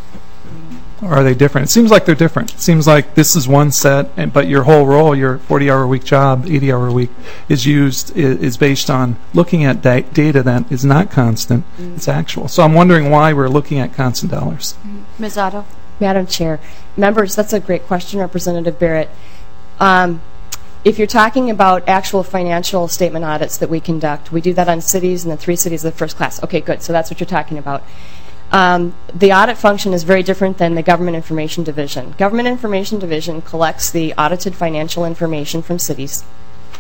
Or are they different? It seems like they're different. It seems like this is one set, and, but your whole role, your forty-hour a week job, eighty-hour a week, is used is, is based on looking at da- data that is not constant. Mm-hmm. It's actual. So I'm wondering why we're looking at constant dollars. Miz Otto. Madam Chair, members, that's a great question, Representative Barrett. Um, if you're talking about actual financial statement audits that we conduct, we do that on cities, and the three cities of the first class. Okay, good. So that's what you're talking about. Um, the audit function is very different than the Government Information Division. Government Information Division collects the audited financial information from cities.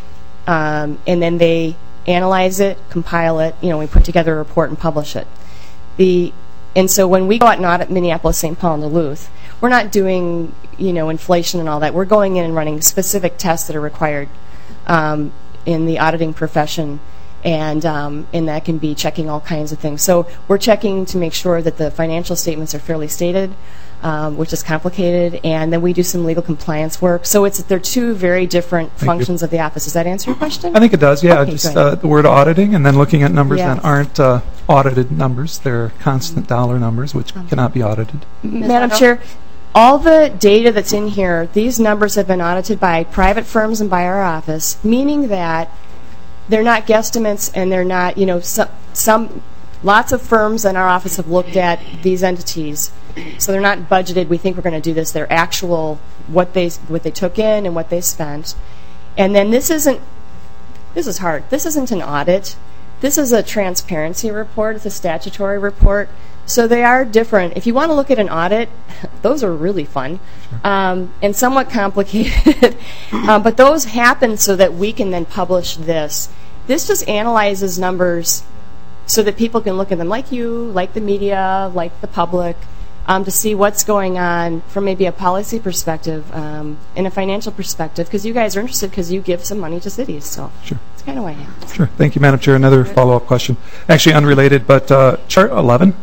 um, and then they analyze it, compile it, you know, we put together a report and publish it. The and so when we go out and audit Minneapolis, Saint Paul, and Duluth, we're not doing, you know, inflation and all that. We're going in and running specific tests that are required um, in the auditing profession, and um, and that can be checking all kinds of things. So we're checking to make sure that the financial statements are fairly stated, um, which is complicated, and then we do some legal compliance work. So it's they're two very different Thank functions you. of the office. Does that answer your question? I think it does, yeah. Okay, Just good. uh, the word auditing and then looking at numbers Yeah. that aren't uh, audited numbers. They're constant dollar numbers, which cannot be audited. Madam Chair, all the data that's in here, these numbers have been audited by private firms and by our office, meaning that they're not guesstimates and they're not, you know, some, some lots of firms in our office have looked at these entities. So they're not budgeted, we think we're going to do this. They're actual, what they, what they took in and what they spent. And then this isn't, this is hard. This isn't an audit. This is a transparency report. It's a statutory report. So they are different. If you want to look at an audit, those are really fun um, and somewhat complicated. um, but those happen so that we can then publish this. This just analyzes numbers so that people can look at them, like you, like the media, like the public, um, to see what's going on from maybe a policy perspective um, and a financial perspective, because you guys are interested because you give some money to cities. So Sure. that's kind of why I am. Sure. Thank you, Madam Chair. Another follow-up question. Actually unrelated, but uh, chart eleven.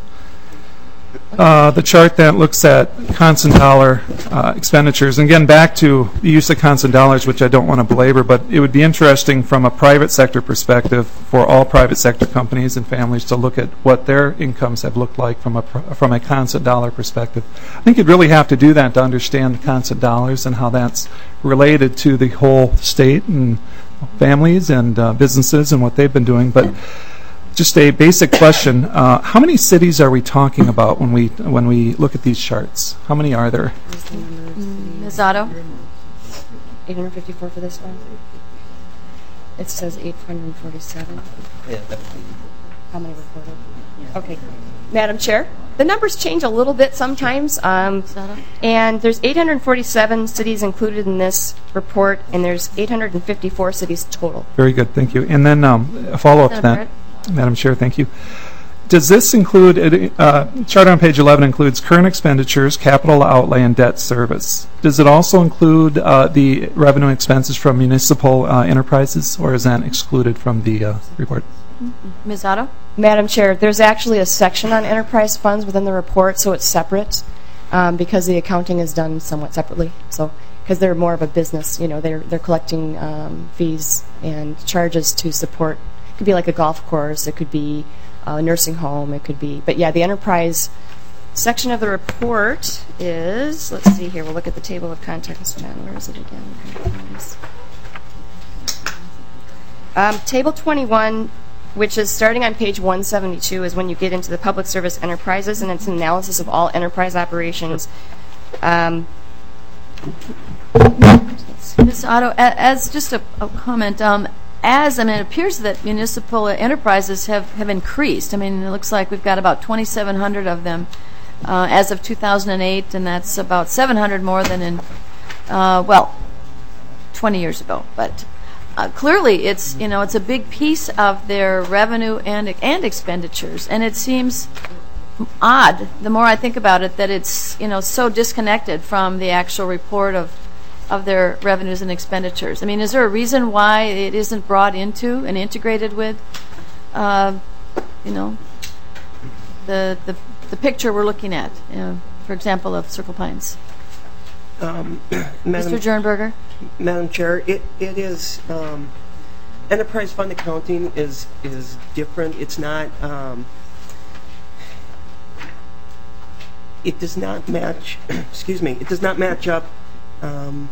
Uh, the chart that looks at constant dollar uh, expenditures. And again, back to the use of constant dollars, which I don't want to belabor, but it would be interesting from a private sector perspective for all private sector companies and families to look at what their incomes have looked like from a from a constant dollar perspective. I think you'd really have to do that to understand the constant dollars and how that's related to the whole state and families and uh, businesses and what they've been doing. But just a basic question: uh, how many cities are we talking about when we when we look at these charts? How many are there? Miz Otto? eight hundred fifty-four for this one. It says eight hundred forty-seven. How many reported? Okay. Madam Chair, the numbers change a little bit sometimes, um, and there's eight hundred forty-seven cities included in this report, and there's eight hundred fifty-four cities total. Very good, thank you. And then um, a follow-up to that, Madam Chair, thank you. Does this include, uh, chart on page eleven includes current expenditures, capital outlay, and debt service. Does it also include uh, the revenue expenses from municipal uh, enterprises, or is that excluded from the uh, report? Miz Otto? Madam Chair, there's actually a section on enterprise funds within the report, so it's separate um, because the accounting is done somewhat separately. So, because they're more of a business, you know, they're they're collecting um, fees and charges to support. It could be like a golf course, it could be a nursing home, it could be. But yeah, the enterprise section of the report is. Let's see here. We'll look at the table of contents. John, where is it again? Um, table twenty-one. Which is starting on page one seventy-two, is when you get into the public service enterprises, and it's an analysis of all enterprise operations. Um, Miz Otto, a- as just a, a comment, um, as I mean, it appears that municipal enterprises have, have increased. I mean, it looks like we've got about twenty-seven hundred of them uh, as of two thousand eight, and that's about seven hundred more than in, uh, well, twenty years ago. But Uh, clearly, it's you know it's a big piece of their revenue and and expenditures, and it seems odd. The more I think about it, that it's you know so disconnected from the actual report of of their revenues and expenditures. I mean, is there a reason why it isn't brought into and integrated with, uh, you know, the the the picture we're looking at? You know, for example, of Circle Pines. Um, Mister Jernberger? Madam Chair, it, it is, um, enterprise fund accounting is, is different. It's not, um, it does not match, excuse me, it does not match up, um,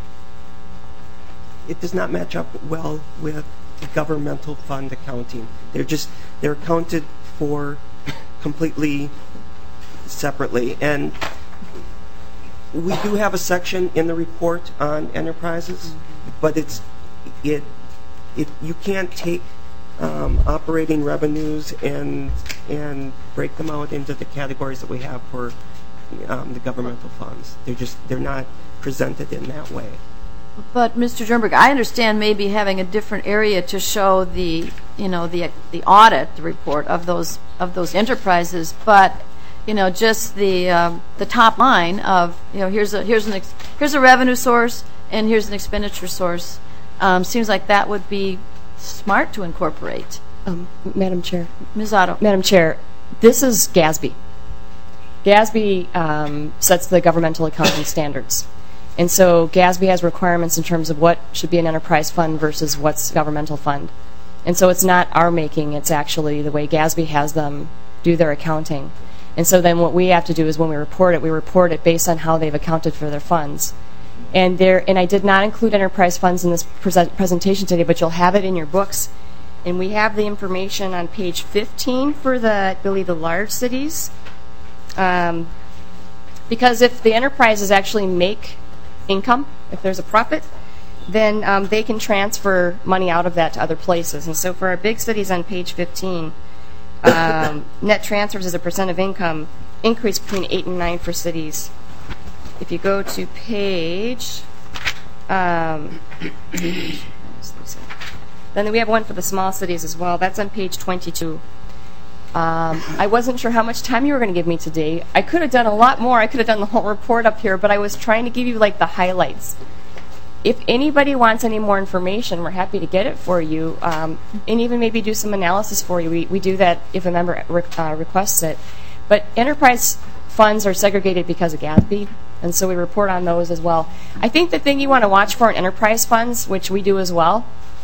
it does not match up well with governmental fund accounting. They're just, they're accounted for completely separately. And we do have a section in the report on enterprises, but it's it it you can't take um, operating revenues and and break them out into the categories that we have for um, the governmental funds. They're just they're not presented in that way. But Mister Jernberg, I understand maybe having a different area to show the, you know, the the audit, the report of those of those enterprises, but you know, just the um, the top line of, you know, here's a here's an ex- here's a revenue source and here's an expenditure source. Um, seems like that would be smart to incorporate. Um, Madam Chair. Miz Otto. Madam Chair, this is GASB. GASB um, sets the governmental accounting standards. And so GASB has requirements in terms of what should be an enterprise fund versus what's governmental fund. And so it's not our making, it's actually the way GASB has them do their accounting. And so then what we have to do is when we report it, we report it based on how they've accounted for their funds. And there, and I did not include enterprise funds in this present presentation today, but you'll have it in your books. And we have the information on page fifteen for the, I believe, the large cities. Um, because if the enterprises actually make income, if there's a profit, then um, they can transfer money out of that to other places. And so for our big cities on page fifteen, um, net transfers as a percent of income increase between eight and nine for cities. If you go to page, um, then we have one for the small cities as well. That's on page twenty-two. Um, I wasn't sure how much time you were going to give me today. I could have done a lot more. I could have done the whole report up here, but I was trying to give you like the highlights. If anybody wants any more information, we're happy to get it for you, um, and even maybe do some analysis for you. We, we do that if a member re- uh, requests it. But enterprise funds are segregated because of GASB, and so we report on those as well. I think the thing you want to watch for in enterprise funds, which we do as well,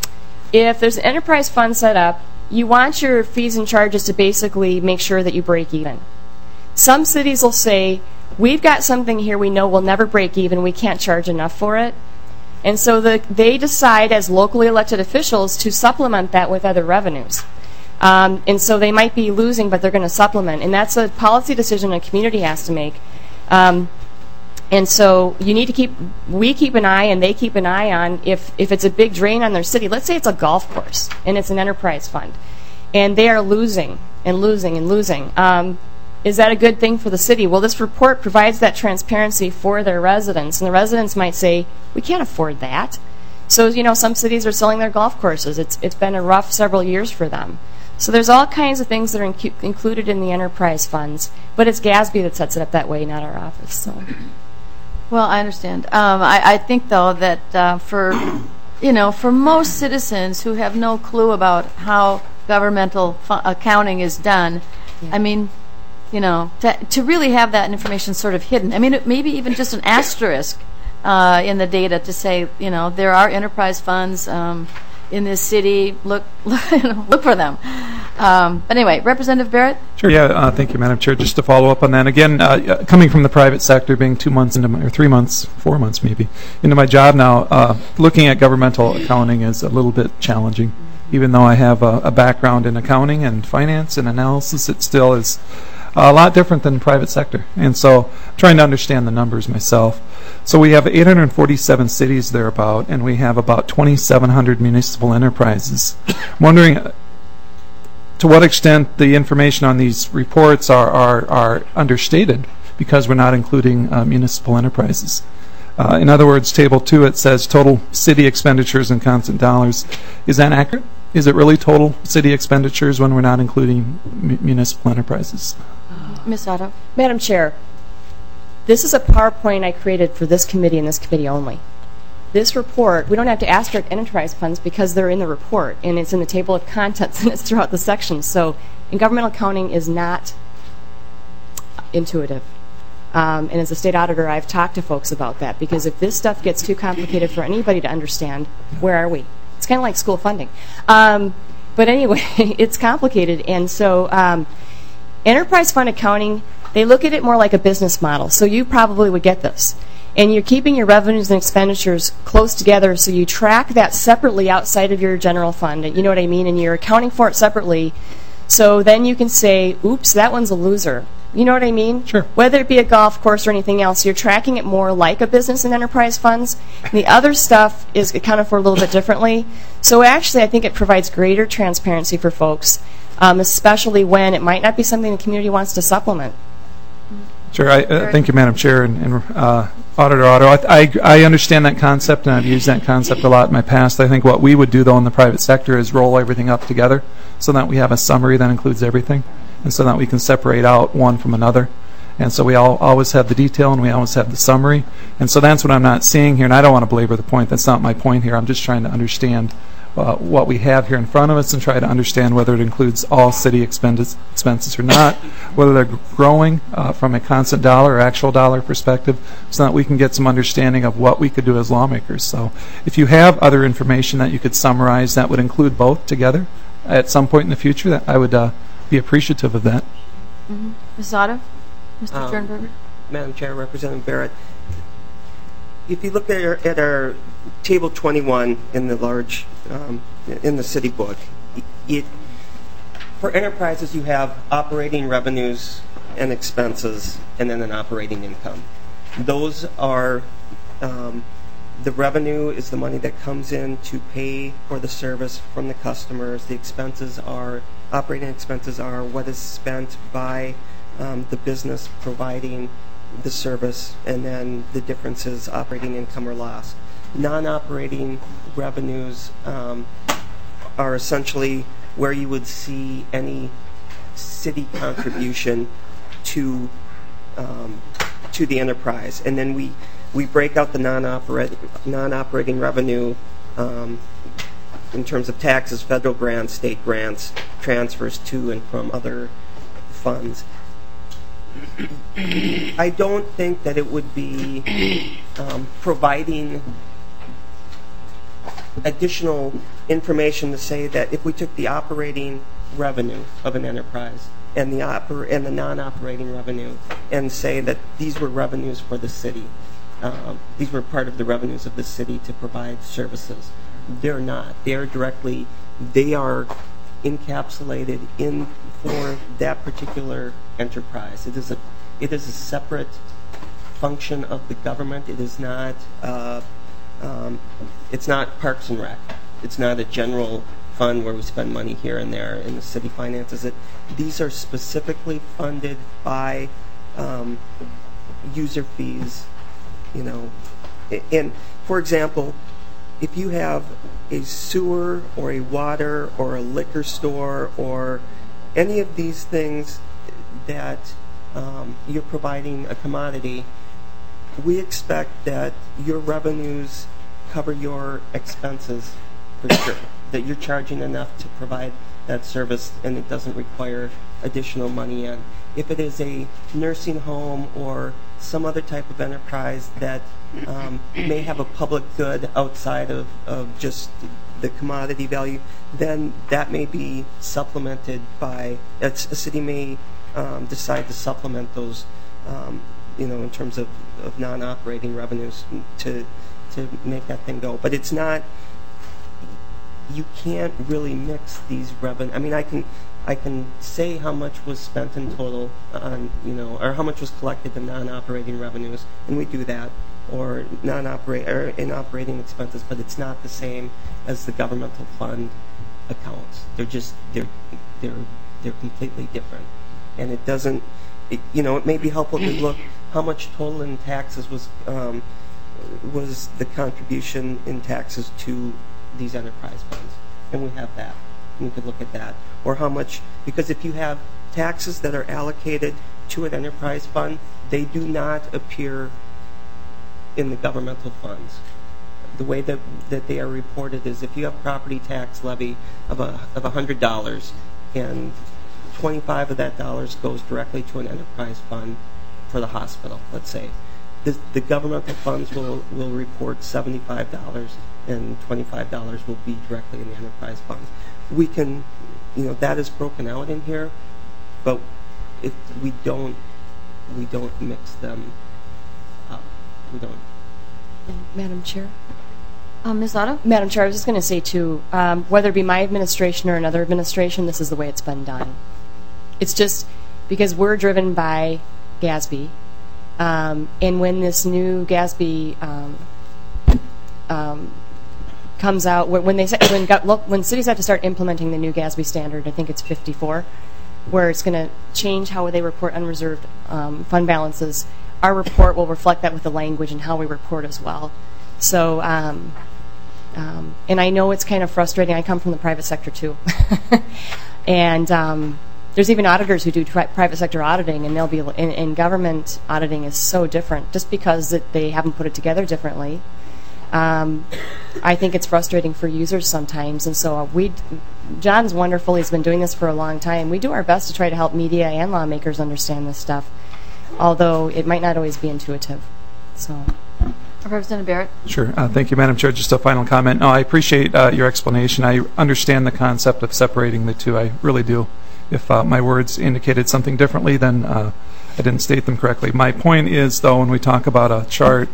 if there's an enterprise fund set up, you want your fees and charges to basically make sure that you break even. Some cities will say, we've got something here we know we'll never break even, we can't charge enough for it. And so the, they decide as locally elected officials to supplement that with other revenues. Um, and so they might be losing, but they're going to supplement. And that's a policy decision a community has to make. Um, and so you need to keep, we keep an eye and they keep an eye on if, if it's a big drain on their city. Let's say it's a golf course and it's an enterprise fund. And they are losing and losing and losing. Um, is that a good thing for the city? Well, this report provides that transparency for their residents. And the residents might say, we can't afford that. So, you know, some cities are selling their golf courses. It's It's been a rough several years for them. So there's all kinds of things that are incu- included in the enterprise funds. But it's GASB that sets it up that way, not our office. So. Well, I understand. Um, I, I think, though, that uh, for, you know, for most citizens who have no clue about how governmental fu- accounting is done, yeah. I mean, you know, to, to really have that information sort of hidden. I mean, it, maybe even just an asterisk uh, in the data to say, you know, there are enterprise funds um, in this city. Look, look, look for them. Um, but anyway, Representative Barrett? Sure, yeah, uh, thank you, Madam Chair. Just to follow up on that, again, uh, coming from the private sector, being two months into my, or three months, four months maybe, into my job now, uh, looking at governmental accounting is a little bit challenging. Even though I have a, a background in accounting and finance and analysis, it still is a lot different than private sector. And so I'm trying to understand the numbers myself. So we have eight hundred forty-seven cities thereabout, and we have about twenty-seven hundred municipal enterprises. I'm wondering uh, to what extent the information on these reports are, are, are understated because we're not including uh, municipal enterprises. Uh, in other words, Table two, it says total city expenditures in constant dollars. Is that accurate? Is it really total city expenditures when we're not including mu- municipal enterprises? Miz Otto? Madam Chair, this is a PowerPoint I created for this committee and this committee only. This report, we don't have to ask for enterprise funds because they're in the report, and it's in the table of contents, and it's throughout the sections. So, and governmental accounting is not intuitive. Um, and as a state auditor, I've talked to folks about that, because if this stuff gets too complicated for anybody to understand, where are we? It's kind of like school funding. Um, but anyway, it's complicated. And so um, enterprise fund accounting, they look at it more like a business model. So you probably would get this. And you're keeping your revenues and expenditures close together, so you track that separately outside of your general fund. You know what I mean? And you're accounting for it separately. So then you can say, oops, that one's a loser. You know what I mean? Sure. Whether it be a golf course or anything else, you're tracking it more like a business and enterprise funds. And the other stuff is accounted for a little bit differently. So actually, I think it provides greater transparency for folks, um, especially when it might not be something the community wants to supplement. Sure. I, uh, thank you, Madam Chair and, and uh, Auditor Otto. I, I, I understand that concept, and I've used that concept a lot in my past. I think what we would do, though, in the private sector is roll everything up together so that we have a summary that includes everything, and so that we can separate out one from another. And so we all always have the detail, and we always have the summary. And so that's what I'm not seeing here, and I don't want to belabor the point. That's not my point here. I'm just trying to understand uh, what we have here in front of us and try to understand whether it includes all city expenses, expenses or not, whether they're growing uh, from a constant dollar or actual dollar perspective, so that we can get some understanding of what we could do as lawmakers. So if you have other information that you could summarize that would include both together at some point in the future, that I would uh, be appreciative of that. Mm-hmm. Miz Otto? Mister Um, Sternberger? Madam Chair, Representative Barrett, if you look at our, at our table twenty-one in the large, um, in the city book, it, for enterprises you have operating revenues and expenses and then an operating income. Those are, um, the revenue is the money that comes in to pay for the service from the customers. The expenses are, operating expenses are what is spent by um, the business providing the service, and then the difference is operating income or loss. Non-operating revenues um, are essentially where you would see any city contribution to um, to the enterprise, and then we we break out the non-operating non-operating revenue um, in terms of taxes, federal grants, state grants, transfers to and from other funds. I don't think that it would be um, providing additional information to say that if we took the operating revenue of an enterprise and the oper- and the non-operating revenue and say that these were revenues for the city, um, these were part of the revenues of the city to provide services. They're not. They're directly, they are encapsulated in for that particular enterprise. It is a it is a separate function of the government. It is not uh, um, it's not Parks and Rec. It's not a general fund where we spend money here and there in the city finances. It these are specifically funded by um, user fees. You know, and for example, if you have a sewer or a water or a liquor store or any of these things that um, you're providing a commodity, we expect that your revenues cover your expenses for sure, that you're charging enough to provide that service and it doesn't require additional money in. If it is a nursing home or some other type of enterprise that um, may have a public good outside of, of just the commodity value, then that may be supplemented by, a city may um, decide to supplement those, um, you know, in terms of, of non-operating revenues to to make that thing go. But it's not, you can't really mix these revenue. I mean, I can I can say how much was spent in total on, you know, or how much was collected in non-operating revenues, and we do that, or non-operate or in operating expenses, but it's not the same as the governmental fund accounts. They're just they're they're they're completely different, and it doesn't. It, you know, it may be helpful to look how much total in taxes was um, was the contribution in taxes to these enterprise funds, and we have that. And we could look at that, or how much, because if you have taxes that are allocated to an enterprise fund, they do not appear in the governmental funds. The way that, that they are reported is if you have property tax levy of a of a hundred dollars, and twenty-five of that dollars goes directly to an enterprise fund for the hospital, let's say, the, the governmental funds will will report seventy-five dollars, and twenty-five dollars will be directly in the enterprise funds. We can, you know, that is broken out in here, but it, we don't we don't mix them up. We don't. Madam Chair? Um, Miz Otto? Madam Chair, I was just going to say, too, um, whether it be my administration or another administration, this is the way it's been done. It's just because we're driven by GASB, um, and when this new GASB um, um, comes out, when they when when cities have to start implementing the new GASB standard, I think it's fifty-four, where it's going to change how they report unreserved um, fund balances, our report will reflect that with the language and how we report as well. So, um, um, and I know it's kind of frustrating. I come from the private sector too. and um, there's even auditors who do tri- private sector auditing, and they'll be, and, and government auditing is so different just because it, they haven't put it together differently. Um, I think it's frustrating for users sometimes, and so we, John's wonderful. He's been doing this for a long time. We do our best to try to help media and lawmakers understand this stuff, although it might not always be intuitive. So, Representative Barrett. Sure. Uh, thank you, Madam Chair. Just a final comment. No, I appreciate uh, your explanation. I understand the concept of separating the two. I really do. If uh, my words indicated something differently, then uh, I didn't state them correctly. My point is, though, when we talk about a chart,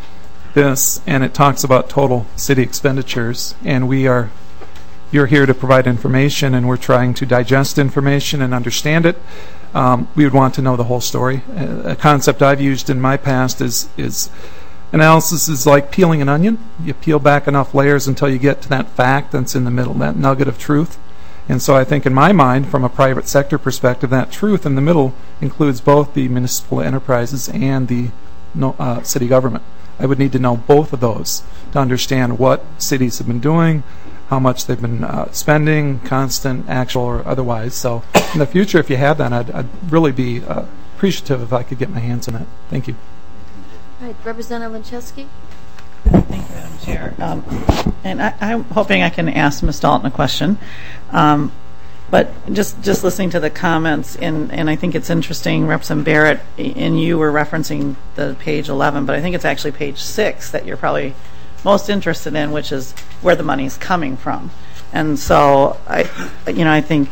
this, and it talks about total city expenditures, and we are, you're here to provide information, and we're trying to digest information and understand it. Um, we would want to know the whole story. A, a concept I've used in my past is is analysis is like peeling an onion. You peel back enough layers until you get to that fact that's in the middle, that nugget of truth. And so I think in my mind, from a private sector perspective, that truth in the middle includes both the municipal enterprises and the no, uh, city government. I would need to know both of those to understand what cities have been doing, how much they've been uh, spending, constant, actual, or otherwise. So in the future, if you have that, I'd, I'd really be uh, appreciative if I could get my hands on it. Thank you. All right, Representative Linczewski. Thank you, Madam Chair. Um, and I, I'm hoping I can ask Miz Dalton a question. Um, but just just listening to the comments, and, and I think it's interesting, Representative Barrett, and you were referencing the page eleven, but I think it's actually page six that you're probably most interested in, which is where the money's coming from. And so, I, you know, I think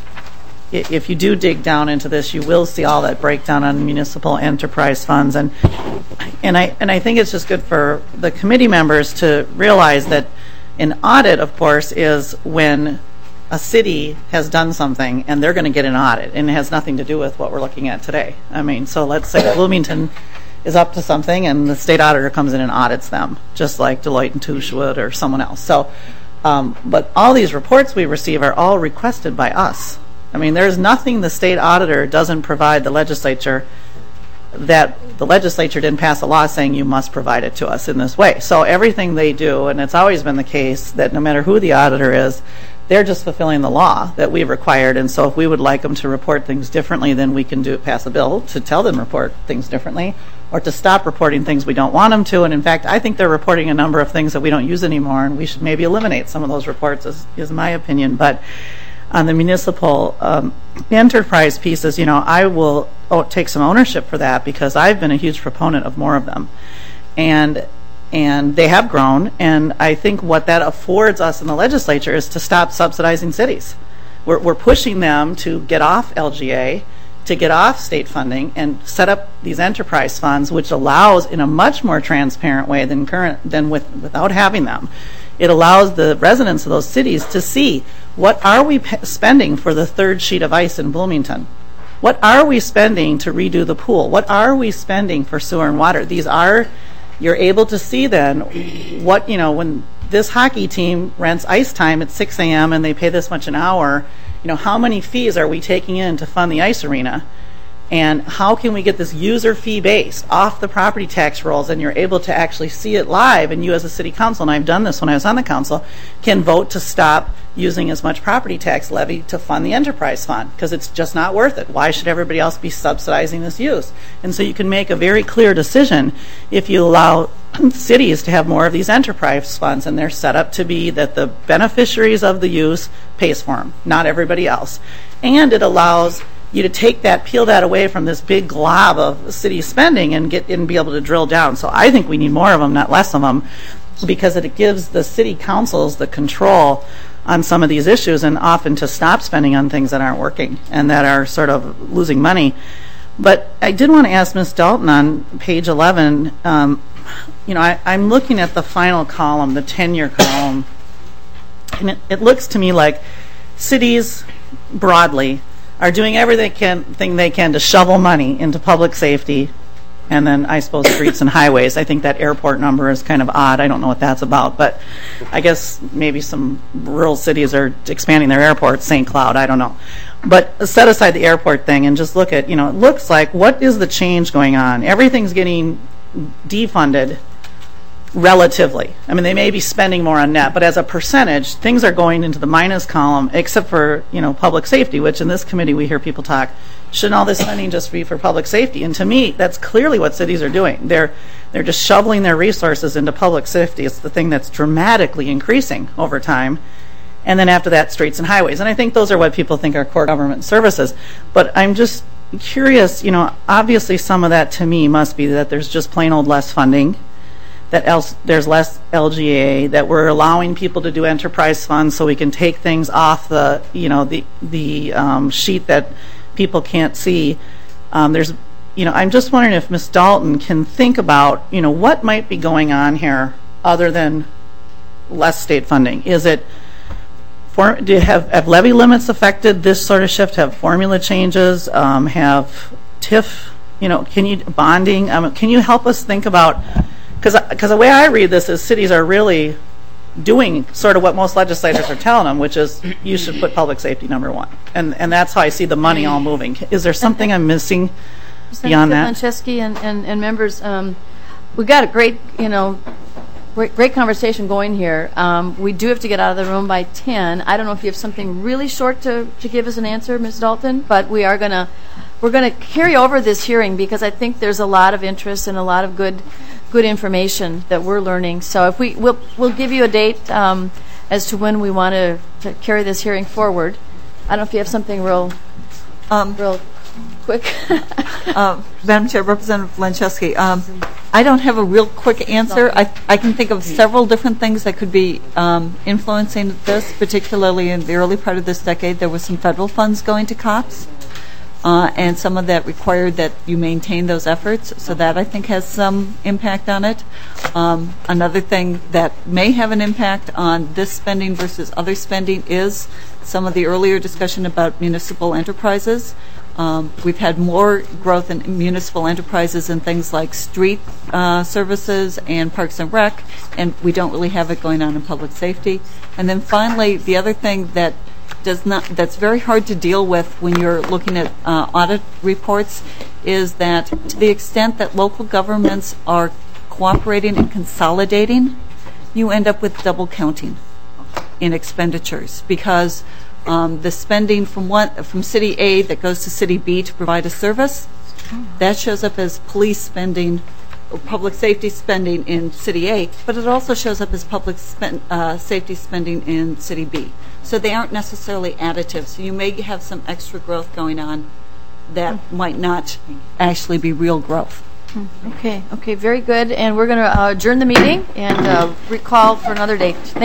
if you do dig down into this, you will see all that breakdown on municipal enterprise funds, and and I and I think it's just good for the committee members to realize that an audit, of course, is when a city has done something and they're going to get an audit, and it has nothing to do with what we're looking at today. I mean, so let's say Bloomington is up to something and the state auditor comes in and audits them, just like Deloitte and Touche would or someone else. So, um, but all these reports we receive are all requested by us. I mean, there's nothing the state auditor doesn't provide the legislature that the legislature didn't pass a law saying you must provide it to us in this way. So everything they do, and it's always been the case that no matter who the auditor is, they're just fulfilling the law that we've required. And so if we would like them to report things differently, then we can do pass a bill to tell them to report things differently, or to stop reporting things we don't want them to. And in fact, I think they're reporting a number of things that we don't use anymore, and we should maybe eliminate some of those reports, is, is my opinion. But on the municipal um, enterprise pieces, you know, I will oh, take some ownership for that, because I've been a huge proponent of more of them. And and they have grown, and I think what that affords us in the legislature is to stop subsidizing cities. We're, we're pushing them to get off L G A, to get off state funding, and set up these enterprise funds, which allows, in a much more transparent way than current than with without having them, it allows the residents of those cities to see, what are we p- spending for the third sheet of ice in Bloomington? What are we spending to redo the pool? What are we spending for sewer and water? These are, you're able to see then what, you know, when this hockey team rents ice time at six a.m. and they pay this much an hour, you know, how many fees are we taking in to fund the ice arena? And how can we get this user fee based off the property tax rolls, and you're able to actually see it live, and you as a city council, and I've done this when I was on the council, can vote to stop using as much property tax levy to fund the enterprise fund, because it's just not worth it. Why should everybody else be subsidizing this use? And so you can make a very clear decision if you allow cities to have more of these enterprise funds, and they're set up to be that the beneficiaries of the use pays for them, not everybody else. And it allows you to take that, peel that away from this big glob of city spending, and get and be able to drill down. So I think we need more of them, not less of them, because it gives the city councils the control on some of these issues, and often to stop spending on things that aren't working and that are sort of losing money. But I did want to ask Miz Dalton on page eleven, um, you know, I, I'm looking at the final column, the ten-year column, and it, it looks to me like cities broadly are doing everything they can, thing they can to shovel money into public safety, And then I suppose streets and highways. I think that airport number is kind of odd. I don't know what that's about, but I guess maybe some rural cities are expanding their airports, Saint Cloud, I don't know. But set aside the airport thing and just look at, you know, it looks like what is the change going on? Everything's getting defunded relatively. I mean, they may be spending more on net, but as a percentage, things are going into the minus column, except for, you know, public safety, which in this committee we hear people talk, shouldn't all this spending just be for public safety? And to me, that's clearly what cities are doing. They're they're just shoveling their resources into public safety. It's the thing that's dramatically increasing over time. And then after that, streets and highways. And I think those are what people think are core government services. But I'm just curious, you know, obviously some of that to me must be that there's just plain old less funding, that else there's less L G A, that we're allowing people to do enterprise funds so we can take things off the, you know, the the um, sheet that people can't see. Um, there's, you know, I'm just wondering if Miz Dalton can think about, you know, what might be going on here other than less state funding. Is it, for, do you have, have levy limits affected this sort of shift? Have formula changes? Um, have T I F, you know, can you, bonding? Um, can you help us think about, because because the way I read this is cities are really doing sort of what most legislators are telling them, which is you should put public safety number one. And and that's how I see the money all moving. Is there something I'm missing beyond that? Franceschi and, and, and members, um, we got a great, you know, great, great conversation going here. Um, we do have to get out of the room by ten. I don't know if you have something really short to, to give us an answer, Miz Dalton, but we are going to we're going to carry over this hearing because I think there's a lot of interest and a lot of good good information that we're learning. So if we we'll we'll give you a date um, as to when we want to, to carry this hearing forward. I don't know if you have something real um, real quick. uh, Madam Chair, Representative Lancheski, um, I don't have a real quick answer. I I can think of several different things that could be um, influencing this, particularly in the early part of this decade. There was some federal funds going to COPS. Uh, and some of that required that you maintain those efforts, so that I think has some impact on it. Um, another thing that may have an impact on this spending versus other spending is some of the earlier discussion about municipal enterprises. Um, we've had more growth in municipal enterprises in things like street uh, services and parks and rec, and we don't really have it going on in public safety. And then finally, the other thing that does not that's very hard to deal with when you're looking at uh, audit reports is that to the extent that local governments are cooperating and consolidating, you end up with double counting in expenditures because um, the spending from one from city A that goes to city B to provide a service, that shows up as police spending or public safety spending in city A, but it also shows up as public spend, uh, safety spending in city B. So they aren't necessarily additive. So you may have some extra growth going on that mm-hmm. might not actually be real growth. Okay, okay, very good. And we're going to uh, adjourn the meeting and uh, recall for another date. Thank